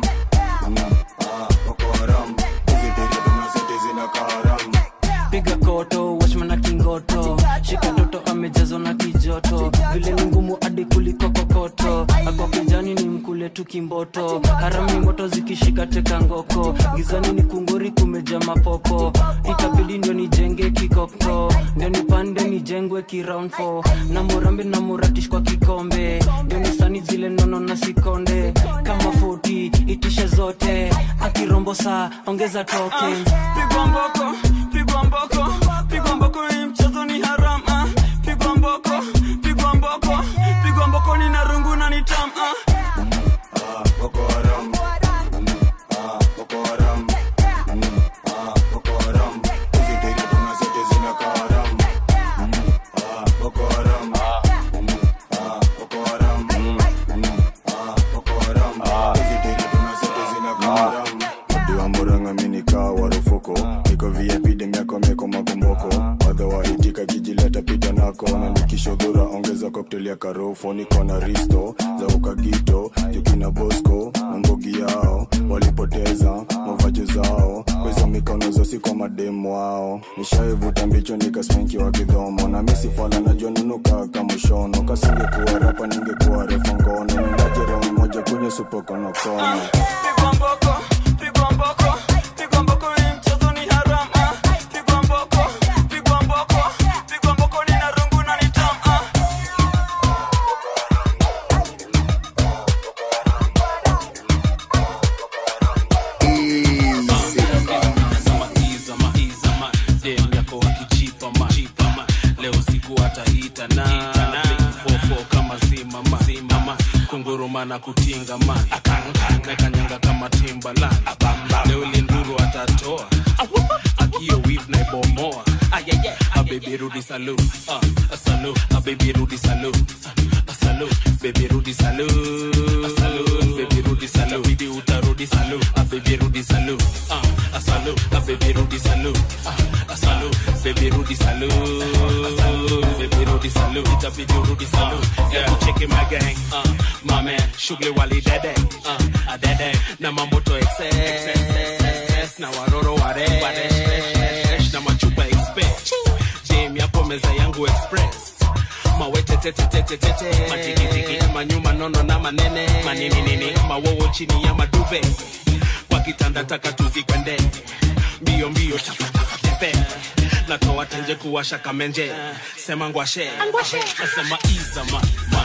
Boko haram. Hizi teri tuna sete zina karam. Piga koto, washman na kingoto. Shika toto amejazwa na kijoto. Vile ni ngumu hadi kuliko kokoto. Ako kijani ni mkule tu kimboto. Harami moto zikishika teka ngoko. Gizani ni kunguri kumeja mapopo. Itabidi ndio nijenge kikoko. Ndio nipande nijengwe ki round four. Na murambe na muratish kwa kikombe. Ndio nisani zile nono na sikonde. Kama forty itishe zote. Akirombo saa ongeza token. Pigwa mboko, pigwa mboko, pigwa mboko hii mchezo ni haram ah. Pigwa mboko, pigwa mboko, pigwa mboko ni na rungu na ni tam ah. Boko haram, Boko haram, Boko haram. Hizi teri tuna sete zina karam. Boko haram, Boko haram, Boko haram. Hizi teri tuna sete zina karam. Diwa muranga mini kawa rufuko. Niko V I P dem yako meko makumboko. Wadha wahitika kijileta pita nako. Na nikishodhura ongeza cocktail ya karofo. Niko na risto za ukagito. Jukina Bosco na mbogi yao. Walipoteza mavajo zao. Kwezo mikono zosi kwa mademu wao. Nishaivuta mbicho nikaspenki wa kidhomo. Na misi fala najua nunuka kamushono. Kasinge kuwa rapa ningekuwa refa ngono. Ninajera mmoja kwenye supo kono kono. Pigwa mboko, pigwa mboko, pigwa mboko hii mchezo ni haram ah. Pigwa mboko, pigwa mboko, pigwa mboko ni na rungu na ni tam ah. Dem yako wakijipa ma leo siku atahita na fofo kama zima ma zima kunguruma na kutinga man nakanyanga kama Timbaland leo linduru atatoa akio weave na ibomoa a baby rudi salute a salute a baby rudi salute a salute baby rudi salute a salute baby rudi salute bidi utarudi salute a baby rudi salute a salute a baby rudi salute a salute baby rudi salute a salute baby rudi salute itabidi rudi salute yeah check my gang my man shughuli wali dede a dede na mambo to excess na waroro ware na machupa expect jam yapo meza yangu express mawete tete tete tete matikitiki manyuma nono na manene manini nini mawowo chini ya maduve kwa kitanda taka tuzikwende mbio mbio tafata tepe natoa tenje kuwasha kamenje sema ngwashe nasema iza man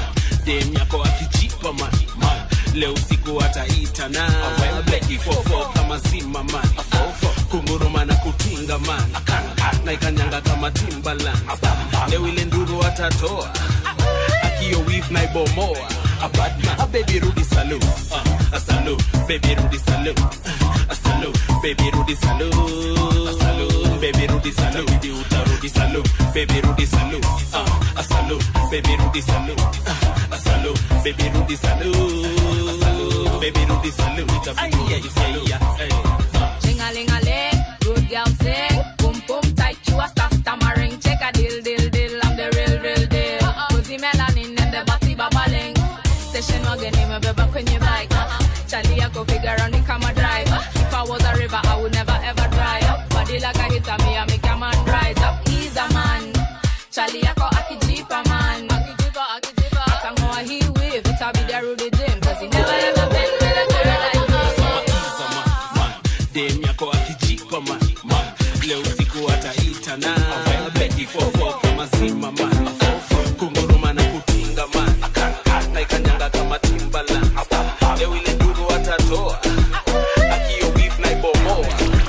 dem yako akijipa man, man. Leo siku ataita na Beki fofo kama zima man, kunguruma na kutinga man, na ikanyanga kama Timbaland. Leo ile nduru atatoa akiyo weave na ibomoa. A bad man, a baby Rudy salute, uh, a salute, baby Rudy salute, uh, a salute, baby Rudy salute, a salute, baby Rudy salute, Rudy uta Rudy salute, baby Rudy salute, uh, a salute, baby Rudy salute, uh, a salute, baby Rudy salute, a salute, baby Rudy salute, ita yeah you say yeah, hey. Ching-a-ling-a-ling, good girl sing, boom boom tight, you a stop stammering, check a deal deal deal, I'm the real real deal, Cozy melanin and the body babbling. Station wagon name beba kwenye bike. Charlie yako figure on it kama drive. If I was a river I would never ever dry up. Body like a hitter me I make a man rise up. He's a man. Charlie yako akijipa man. Akijipa akijipa. Atangoa he wave. It'll be there Rudy Jim. Cause he never ever been with a girl like this. He's a man, man. Dem yako akijipa man, man. Leo siku ataita na Beki fofo kama zima man, kunguruma na kutinga man, na ikanyanga kama Timbaland. Leo ile nduru atatoa akiyo beef na ibomoa.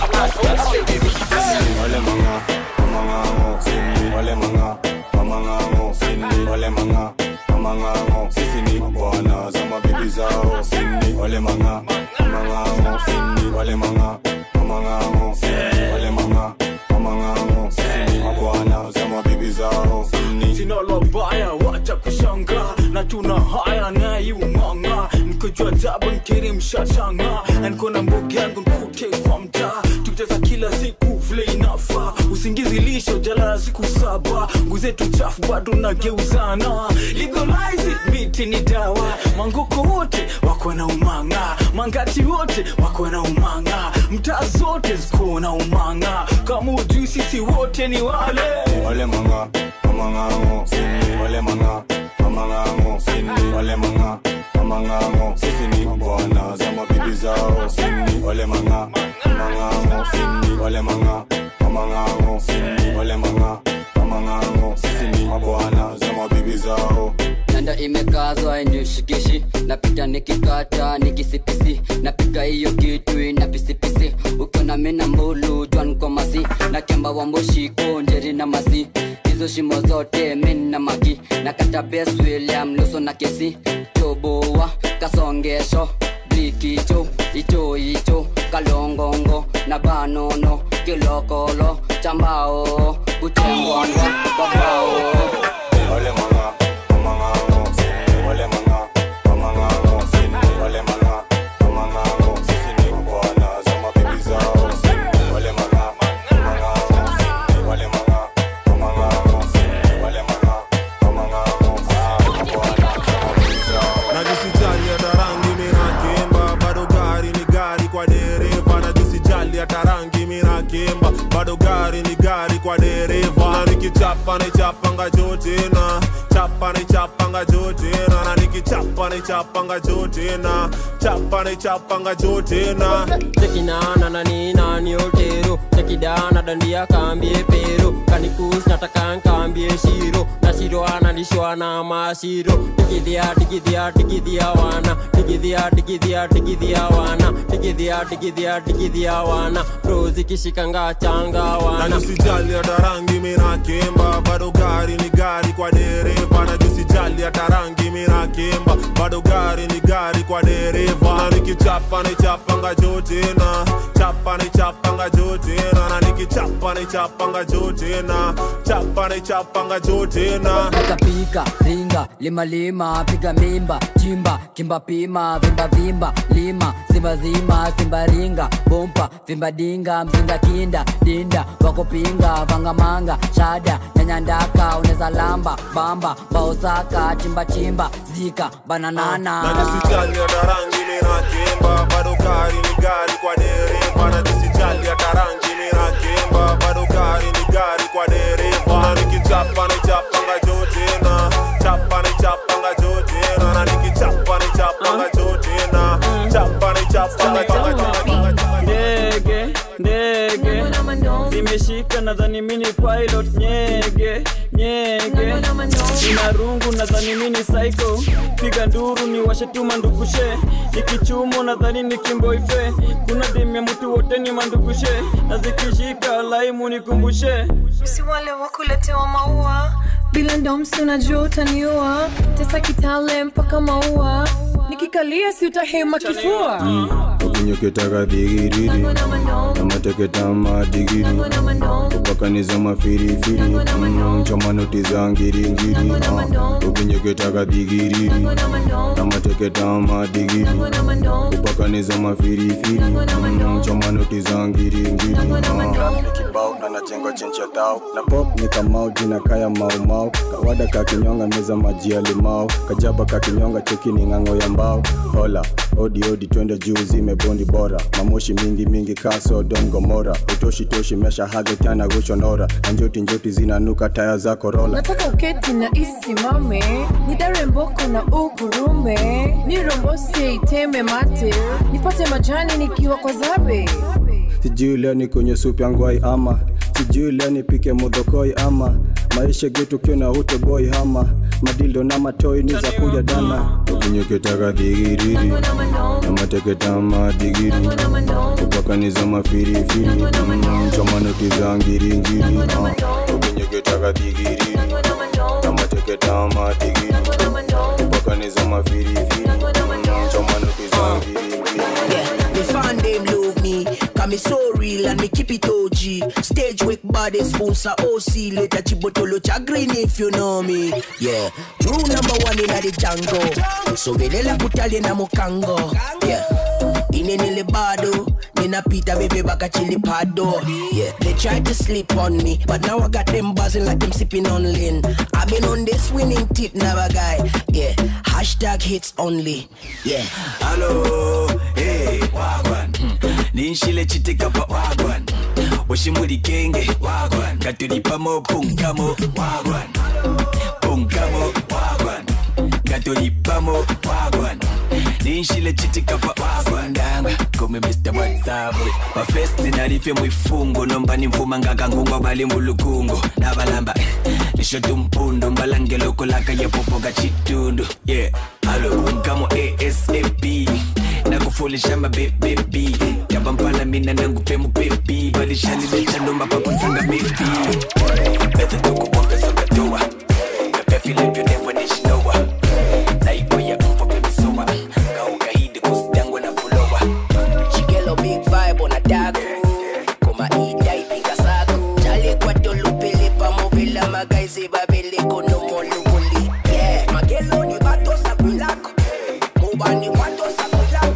Wale manga, manga ngo, sini. Wale manga, manga ngo, sini. Wale manga, manga ngo, sisi ni bwana za mabibi zao, sini. Wale manga, manga ngo, sini. Wale manga, manga ngo, sini. Wale manga, manga ngo, sisi ni bwana za mabibi zao, sini. Sina lobaya, wacha kushanga na tuna haya na iumanga. Nikojua tabu nkiri mshachanga, niko na mbogi yangu nkute kwa mtaa. Tukicheza kila siku vile inafa, usingizi lisho jala siku saba. Nguzetu chafu bado nageuzana, legalize it, miti ni dawa. Mangoko wote wako na umanga, mangati wote wako na umanga, mtaa zote ziko na umanga. Kama ujui sisi wote ni wale Wale manga, manga ngo, sini. Wale manga, manga ngo, sini. Wale manga, manga ngo, sisi ni bwana za mabibi zao, sini. Wale manga, manga ngo, sini. Wale manga, manga ngo, sini. Wale manga, manga ngo, sisi ni bwana za mabibi zao. Nanda imekazwa inishikishi, napita nikikata nikisipisi, napiga hiyo kitu ina pisipisi. Ukiona mena mbulu juan kwa masi, na kemba wa mboshiko njeri na masi. Hizo shimo zote mina maki, na kata best William Luso na kesi. Toboa kasongesho blikicho icho icho kalongongo na banono kilokolo chambao kuchengwanga babao. Wale manga, manga ngo, sini. Wale manga, manga ngo, sini. Wale manga, manga ngo, sisi ni bwana za mabibi zao, sini. Wale manga, manga ngo, sini. Wale manga, manga ngo, sini. Wale manga, manga ngo, sisi ni bwana za mabibi zao. Najisijali hata rangi minakemba, bado gari ni gari kwa dereva. Najisijali hata rangi minakemba, bado gari ni gari kwa dereva. Na nikichapa na chapanga jote na chapa na chapanga jote na na nikichapa na chapanga jote na chapa na chapanga jote na Tekinana na ni nani otero, tekidana dandia kambie pero, kanikus nataka nkambie shiro, na shiro analishwa na mashiro. Tikidia tikidia tikidia wana, tikidia tikidia tikidia wana, tikidia tikidia tikidia wana, rozi kishikanga changa wana. Najisijali hata rangi minakemba, bado gari ni gari kwa dereva. Najisijali hata rangi minakemba, bado gari ni gari kwa dereva. Na nikichapa na chapanga jote na chapa na chapanga jote na na nikichapa na chapanga jote na chapa na chapanga jote na Pika pika, ringa, lima lima, piga mimba, chimba, kimba pima, vimba vimba, lima, simba zima, simba ringa, bompa, vimba dinga, mzinga kinda, dinda, wako pinga, vanga manga, shada, nyanyandaka, uneza lamba, bamba, baosaka, chimba chimba, zika, bananana. Najisijali hata rangi minakemba, bado gari ni gari kwa dereva. Najisijali hata rangi minakemba, bado gari ni gari kwa dereva. Na nikichapa na chapanga jote na chapa na chapanga jote na na nikichapa na chapanga jote na chapa na chapanga jote. Ndege, ndege zimeshika nadhani mini pilot. Nyege, nyege nina rungu nadhani mimi ni psycho. Piga nduru ni washe tu mandugushe. Nikichumo nadhani ni kimboife. Kuna demu ya mtu wote ni mandugushe. Na zikishika laimu nikumbushe. Si wale wakuletewa maua bila ndomsi unajua utaniua. Tesa kitale mpaka maua. Nikikalia si utahema kifua. Ukinyoketaka digiriri Namateketama digiri Upakaniza mafirifiri Choma noti za ngiri ngiri Ukinyoketaka digiriri Namateketama digiri Upakaniza mafirifiri Choma noti za ngiri ngiri Nikibao na najengo chencha tao Na pop nika mau jina kaya mau mau Kawada kakinyonga meza maji ya limau Kajaba kakinyonga cheki ni ngango ya mbao Hola, odi odi twende juu zime bondi bora Mamoshi mingi mingi kaso don gomora Utoshi toshi mesha hage tana gusho nora Njoti njoti zina nuka taya za Corolla. Nataka uketi na isimame Nidare mboko na ukurume Nirombose iteme mate Nipate majani nikiwa kwa zabe. Sijui leo ni kwenye supi angwai ama Sijui leo ni pike modokoi ama Maisha gitu kiona ute boy hama Madildo na matoi ni za kuja dana Ukinyoketaka digiriri Namateketama digiri Upakaniza mafirifiri Choma noti za ngiri ngiri Ukinyoketaka digiriri Namateketama digiri Upakaniza mafirifiri Choma noti za ngiri ngiri. Yeah, me fan them love me Cause me so real and me keep it O G. Stage wick body sponsor O C. Later chibotolo chagrin if you know me. Yeah, rule number one in the jungle. So gelela kutali na mukango. Yeah, inenele bado Nina pita baby baka chili pado. Yeah, they tried to sleep on me, but now I got them buzzing like them sipping on lean. I've been on this winning tip, never guy. Yeah, hashtag hits only. Yeah. Hello, hey, wagwan. Ninshile chitika pa wagwan. Washimuri kenge wagwan. Katulipamo pungamo wagwan. Pungamo wagwan. Katulipamo wagwan. Ninshile chitika pa wagwan. Kome mister WhatsApp. Pa festi narife mwifungo. Nomba nimfuma ngaka ngungo bali mbulukungo. Nabalamba nishotu mpundo. Mbalange loko laka ya popo gachitundu. Yeah, hello, pungamo A S A P. Nakufulisha mabebebi Yabampala mina nangufemu baby Balishani lecha nomba papunzanga maybe Betha tuku wanga soka doa Pepe levyo never nishinowa Naipo ya umpo pemisowa Kauka hidi kusidangwa na fulowa Chigelo big vibe on a dago Kuma ida ipinga saku Chale kwa tolu pele pa mobila Magaize babele kono molukuli Yeah, magelo ni bato sa kulako Mubani wato sa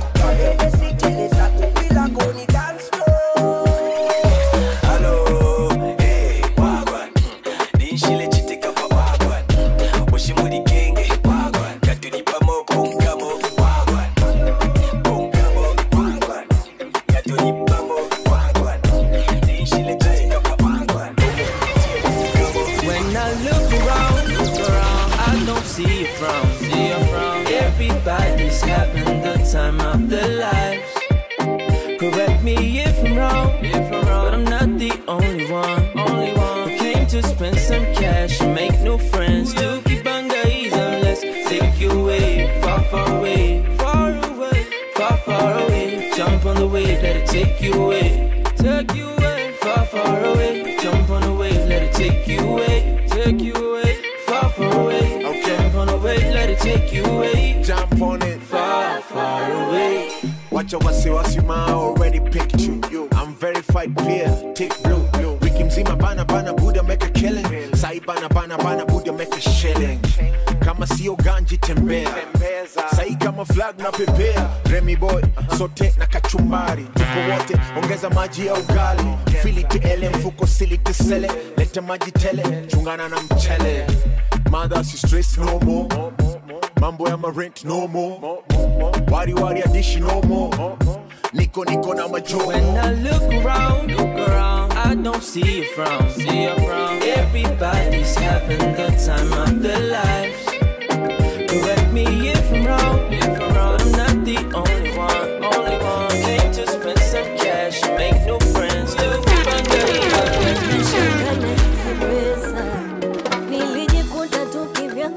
Everybody's having the time of their lives. Correct me if I'm wrong, if I'm wrong, but I'm not the only one. Only one who came to spend some cash and make new friends. To keep on guys and let's take you away, far, far away, far away, far, far away. Jump on the wave, let it take you away, take you away, far, far away. Jump on the wave, let it take you away, take you away, far, far away. Okay. Jump on the wave, let it take you away. Jump on it, far, far away. Watch your wasi wasi ma already picked you. I'm verified clear, tick blue. Wiki mzima bana bana Buddha make a killing. Sai bana bana bana Buddha make a shilling. Kama sio ganji tembea. Sai kama flag na pepea. Remy boy, sote na kachumbari. Tuko wote, ongeza maji ya ugali. Fili tele mfuko sili tisele. Leta maji tele, chungana na mchele. Mother si stress no more. Mambo ya marent no more. Wari wari adishi no more. Niko niko na majo. When I look around, look around, I don't see a frown, see a frown. Everybody's having the time of their lives. Correct me if I'm wrong, if I'm wrong, but I'm not the only one, only one. Came to spend some cash, make new friends, to keep on getting Nilijikuta tu kivyangu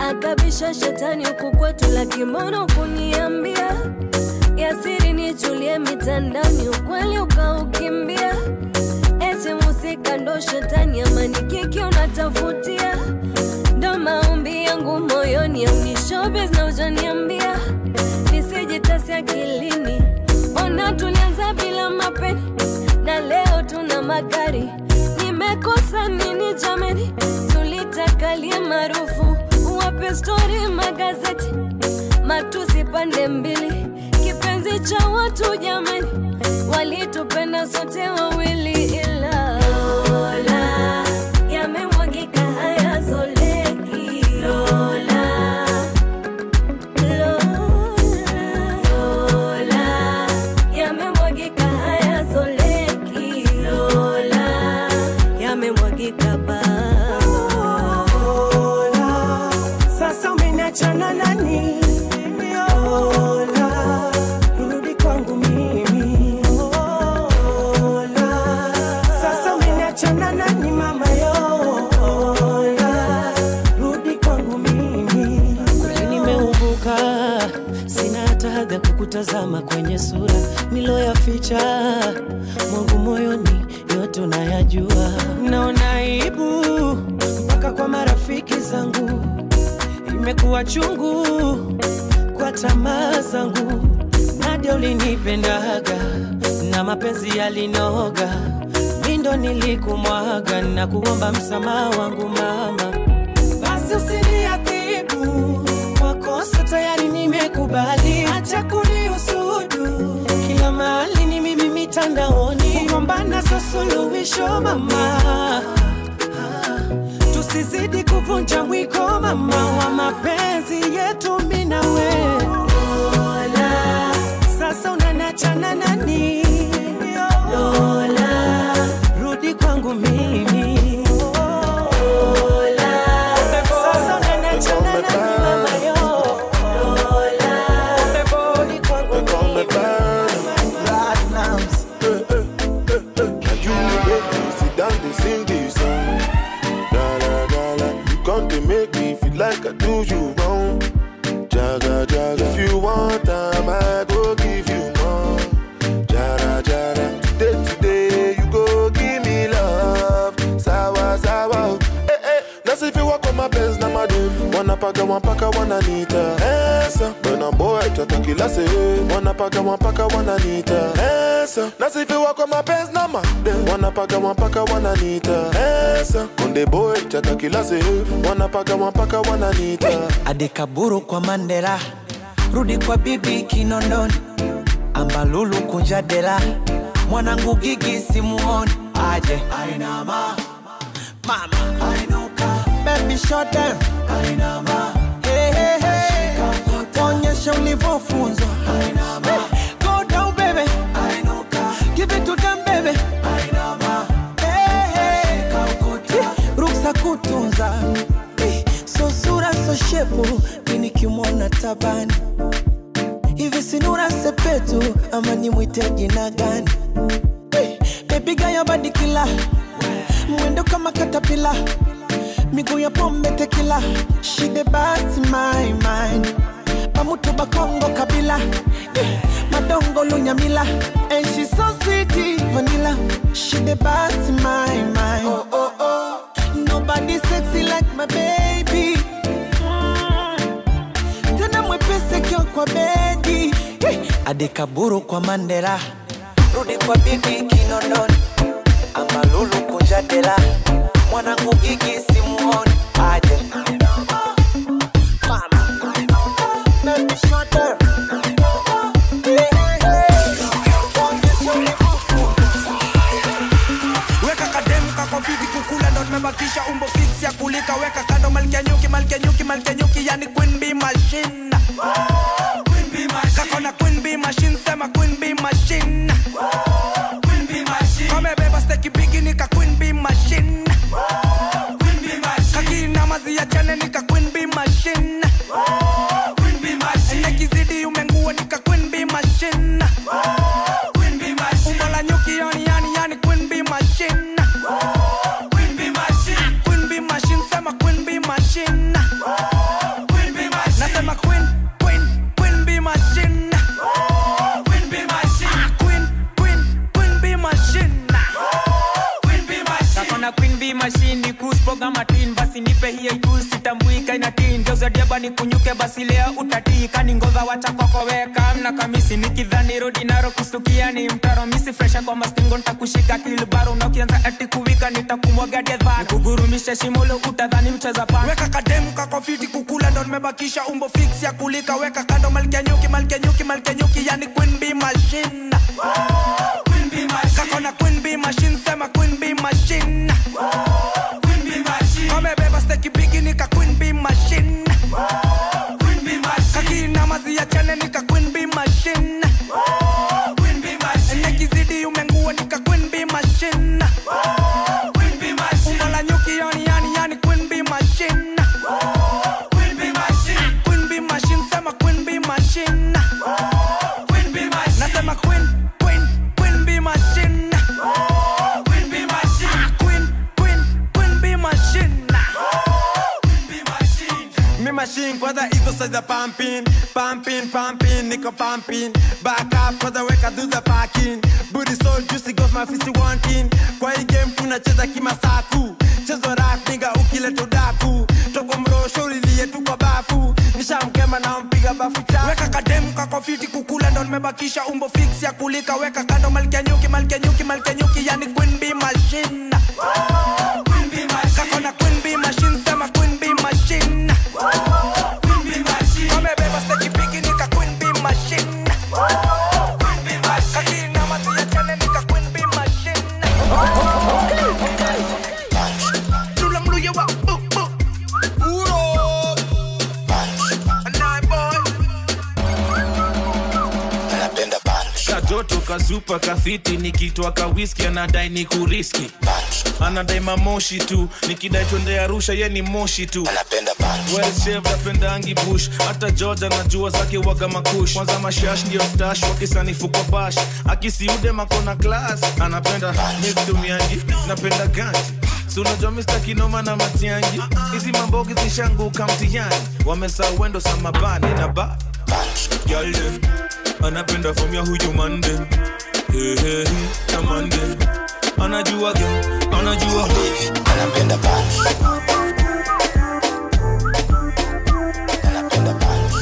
akabisha shetani huku kwetu, lakini mbona kuniambia yasiri nichulie mitandaoni, ukweli ukaukimbia. Eti musika ndo shetani, amani kiki unatafutia, ndo maombi yangu moyoni, au ni showbiz na ujaniambia nisijitasi akilini. Ona tulianza bila mapeni na leo tuna magari, nimekosa nini jamani? Sulitakalia maarufu, wape story magazeti, matusi pande mbili, kipenzi cha watu jamani, walitupenda sote wawili, ila Lola yamemwagika haya zoleki. Lola Lola yamemwagika haya zoleki. Lola yamemwagika ba. Lola sasa umeniachana nani? Lola rudi kwangu mimi. Lola sasa umeniachana nani mama yo? Lola rudi kwangu mimi. Kweli nimeumbuka, sina hata haga kukutazama kwenye sura niloyaficha mwangu moyoni, yote unayajua. Naona aibu mpaka kwa marafiki zangu, imekuwa chungu kwa tamaa zangu. Nadia ulinipendaga na mapenzi yalinoga, mindo nilikumwaga na kuomba msamaha wangu mama. Basi usiniadhibu, makosa tayari nimekubali, acha kunihusudu, kila mahali ni mimi mitandaoni, kugombana sio suluhisho mama. Tusizidi kuvunja mwiko mama wa mapenzi yetu mimi na wewe. Lola sasa unaniachana nani? Lola rudi kwangu mimi. Lola sasa unaniachana nani mama yo? Lola rudi kwangu mimi. Make me feel like I do you wrong. Jaga jaga, if you want time, I go give you more. Jara jara, today today you go give me love. Sawa sawa, eh eh. That's if you walk on my best, na madu. Wanna paka wanpaka wanna nita. Esa, when a boy chata kila se. Wanna paka wanpaka wanna nita. Esa, that's if you walk on my best, na madu. Wanna paka wanpaka wanna nita. Esa, konde boy chata kila se. Wanna paka wanpaka wanna nita. Adekaburu kwa Mandela, rudi kwa bibi Kinondoni, Ambalulu kunjadela, mwanangu Gigi simuoni, aje ainama mama ainuka, baby shut down ainama, hey hey hey, onyesha ulivyofunzwa ainama, hey, go down baby ainuka, give it to them baby ainama, hey hey, hey, ruksa kutunza, hey, so sura so shepu, mini kimona tabani, hivi sinura sepetu, ama ni mwite jina gani? Hey, baby gaya body killer, mwendo kama katapila, miguu ya pombe tequila, she the best in my mind, pamutu bakongo kabila, hey, madongo lunyamila, and she so sweet vanilla, she the best in my mind, oh oh oh, nobody sexy like my baby, tena mwepese kio kwa bedi, hey, adekaburu kwa Mandela, rudi kwa bibi Kinondoni, Ambalulu kunjadela, mwanangu Gigi simuoni, aje mama baby shut down, hey hey hey, weka kademu kako fiti kukula ndo nimebakisha umbo fix ya kulika, weka kando malkia nyuki malkia nyuki malkia nyuki, yani queen bee machine, queen bee machine, kako na queen bee machine, sema queen bee machine, queen bee machine, kame beba steki bigi nika queen bee machine, queen bee machine, kaki na mazi ya chane nika queen bee machine, queen bee machine, neki zidi umengua nika queen bee machine, queen bee machine, umbo la nyuki yani yani yani queen bee machine, queen bee machine, queen bee machine, sema queen bee machine, kunyumba ni kunyuke basi leo utatika ni ngova wacha kokoweka mna kamisi nikidhani rodi naro kustukia ni mtaro misi fresha kwa mastingo nitakushika kilbaro na ukianza ati kuvika nitakumwaga dedha nikugurumisha shimulo utadhani mcheza pa weka kademu kako fiti kukula ndo nimebakisha umbo fix ya kulika weka kando malkia nyuki malkia nyuki malkia nyuki yani queen bee machine queen bee machine kako na queen bee machine sema queen bee machine queen bee machine kame beba steki bigi nika queen bee machine queen bee machine kaki na mazi ya chane nika queen bee machine queen bee machine nekizidi umengua nika queen bee machine queen bee machine umbo la nyuki yani yani yani queen bee machine queen bee machine queen bee machine sema queen bee machine queen bee machine nasema queen queen queen bee machine queen bee machine queen queen queen bee machine queen bee machine me machine kwanza hizo size pumping pumping pumping niko pumping back up kwanza weka do the parking booty so juicy goes my fist wanting kwa hii game tunacheza kimasaku chezo rap nigga ukileta udaku toko mrosho lilie tu kwa bafu nishamkema na mpiga bafu cha weka kademu kako fiti kukula ndo nimebakisha umbo fix ya kulika weka kando malkia nyuki malkia nyuki malkia nyuki yani queen bee machine queen bee machine kako na queen bee machine sema queen bee machine queen bee machine kame beba steki bigi nika queen bee machine queen bee machine kaki na mazi ya chane nika queen bee machine Lula mluye wa bu bu Uro Anai boy Anapenda punch Kajoto kazupa kafiti nikitwa ka whisky anadai ni kuriski anadai mamoshi tu nikidai twende Arusha ye ni moshi tu anapenda punch well chef napendangi bush hata Georgia najua zake waga makush kwanza mashash ndio stash wakisanifu kwa bash akisiude makona class anapenda mistumiangi napenda ganji so unajua mister Kinoma na Matiangi hizi mambogi zishanguka mtihani wamesahau wendo samabani na ba girl anapenda from ya huyu mande hey hey hey mande anajua ge anajua anapenda punch anapenda punch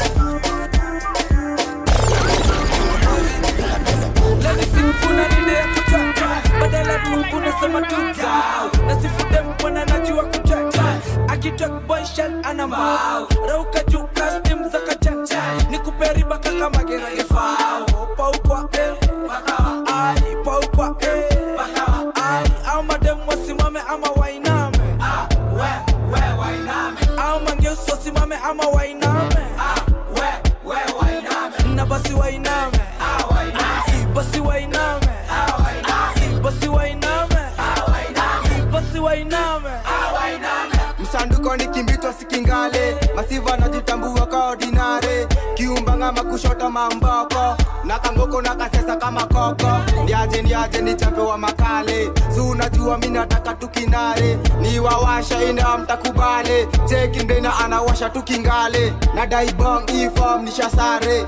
leni simpuna nide ya kutaka badala tu unasema tuta na sifude mbona najua kutaka akitok boy shell ana mau rauka juu custom za kachacha nikuperi baka kama gera gefao pau kwa eh bakawa ai pau kwa eh bakawa ai au madem wasimame ama wainame ah we we wainame au mangeuso simame ama wainame ah we we wainame na basi wainame ah wainame basi wainame ah wainame basi wainame ah wainame basi wainame ah wainame msanduko ni kimbitwa sikingale masiva najitambua ka ordinary kiumbanga makushota mamboko na kangoko na kasesa kama koko ndiaje ndiaje ni champe wa makale si unajua mimi nataka tukinare ni wawasha ina mtakubale cheki ndena anawasha tukingale na daibong ifom nishasare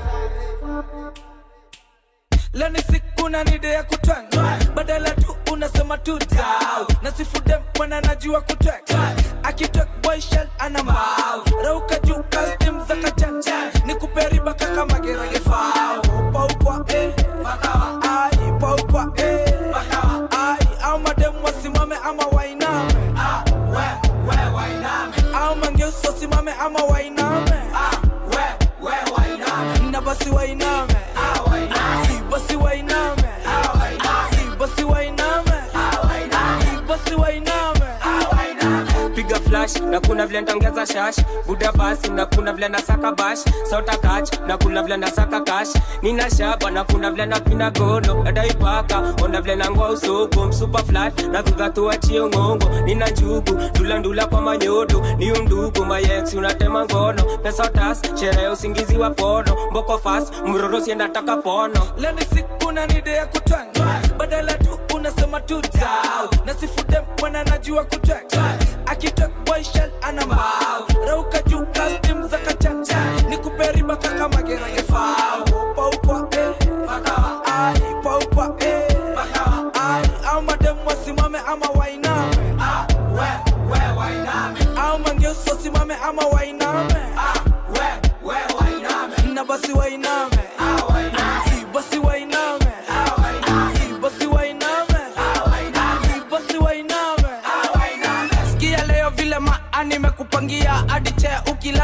leni siku na nide ya kutwanga badala tu unasema tu down na sifude mwana najua kutwanga akitok boy shell ana mau rauka juu custom za kachacha nikuperi baka kama gera gefao pau kwa eh bakawa ai pau kwa eh bakawa ai au madem wasimame ama wainame ah we we wainame au mangeuso simame ama wainame ah we we wainame na basi wainame ah wainame basi wainame ah wainame basi wainame ah wainame basi wainame ah wainame piga flash na kuna vile ndongeza shash buda basi na kuna vile nasaka bash sauta catch na kuna vile nasaka cash nina shaba na kuna vile napina gono dada ipaka ona vile nangoa usoko super flat na dhuga tuachie ngongo nina njugu ndula ndula kwa manyodo ni undugu my ex unatema ngono pesa tas sherehe usingizi wa pono mboko fast mroro sienda taka pono leni siku na nide ya kutwanga badala tu unasema tu down na sifude mwana najua kutwanga akitok boy shell ana mau rauka juu custom za kachacha nikuperi baka kama gera gefao pau kwa eh bakawa ai pau kwa eh bakawa ai au madem wasimame ama wainame ah we we wainame au mangeuso simame ama wainame ah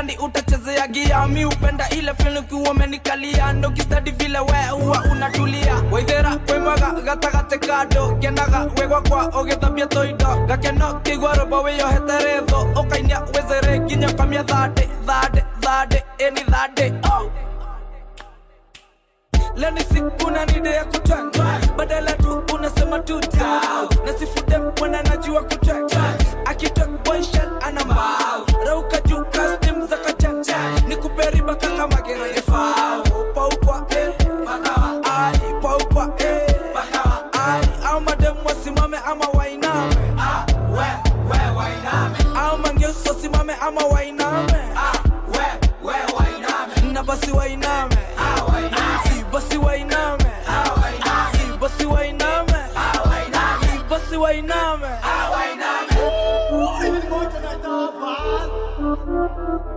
utadhani utachezea gia. Mi upenda ile feel ukiwa umenikalia, ndo kistadi vile we huwa unatulia. Waithera kwemwaga gatagate kado, kenaga wegwa kwa ogithabia toindo, gakeno kigwa robo wiyo heteretho, ukainia wezere ginya kamia thade thade thade eni thade. Oh, leni siku na nide ya kutwanga, badala tu unasema tu down. Nasifude mwana najua kutwanga, akitok boy shell anambao, rauka juu custom za kachacha, nikuperiba kaka magero yefao. Upa upa eh, bakawa ai, upa upa eh, bakawa ai. Au madem wasimame ama wainame, ah, we, we wainame. Au mangeuso simame ama wainame, ah, we, we wainame. Na basi wainame, ah, wainame. Basi wainame, ah, wainame. Basi wainame, ah, wainame. Basi wainame, ah, wainame.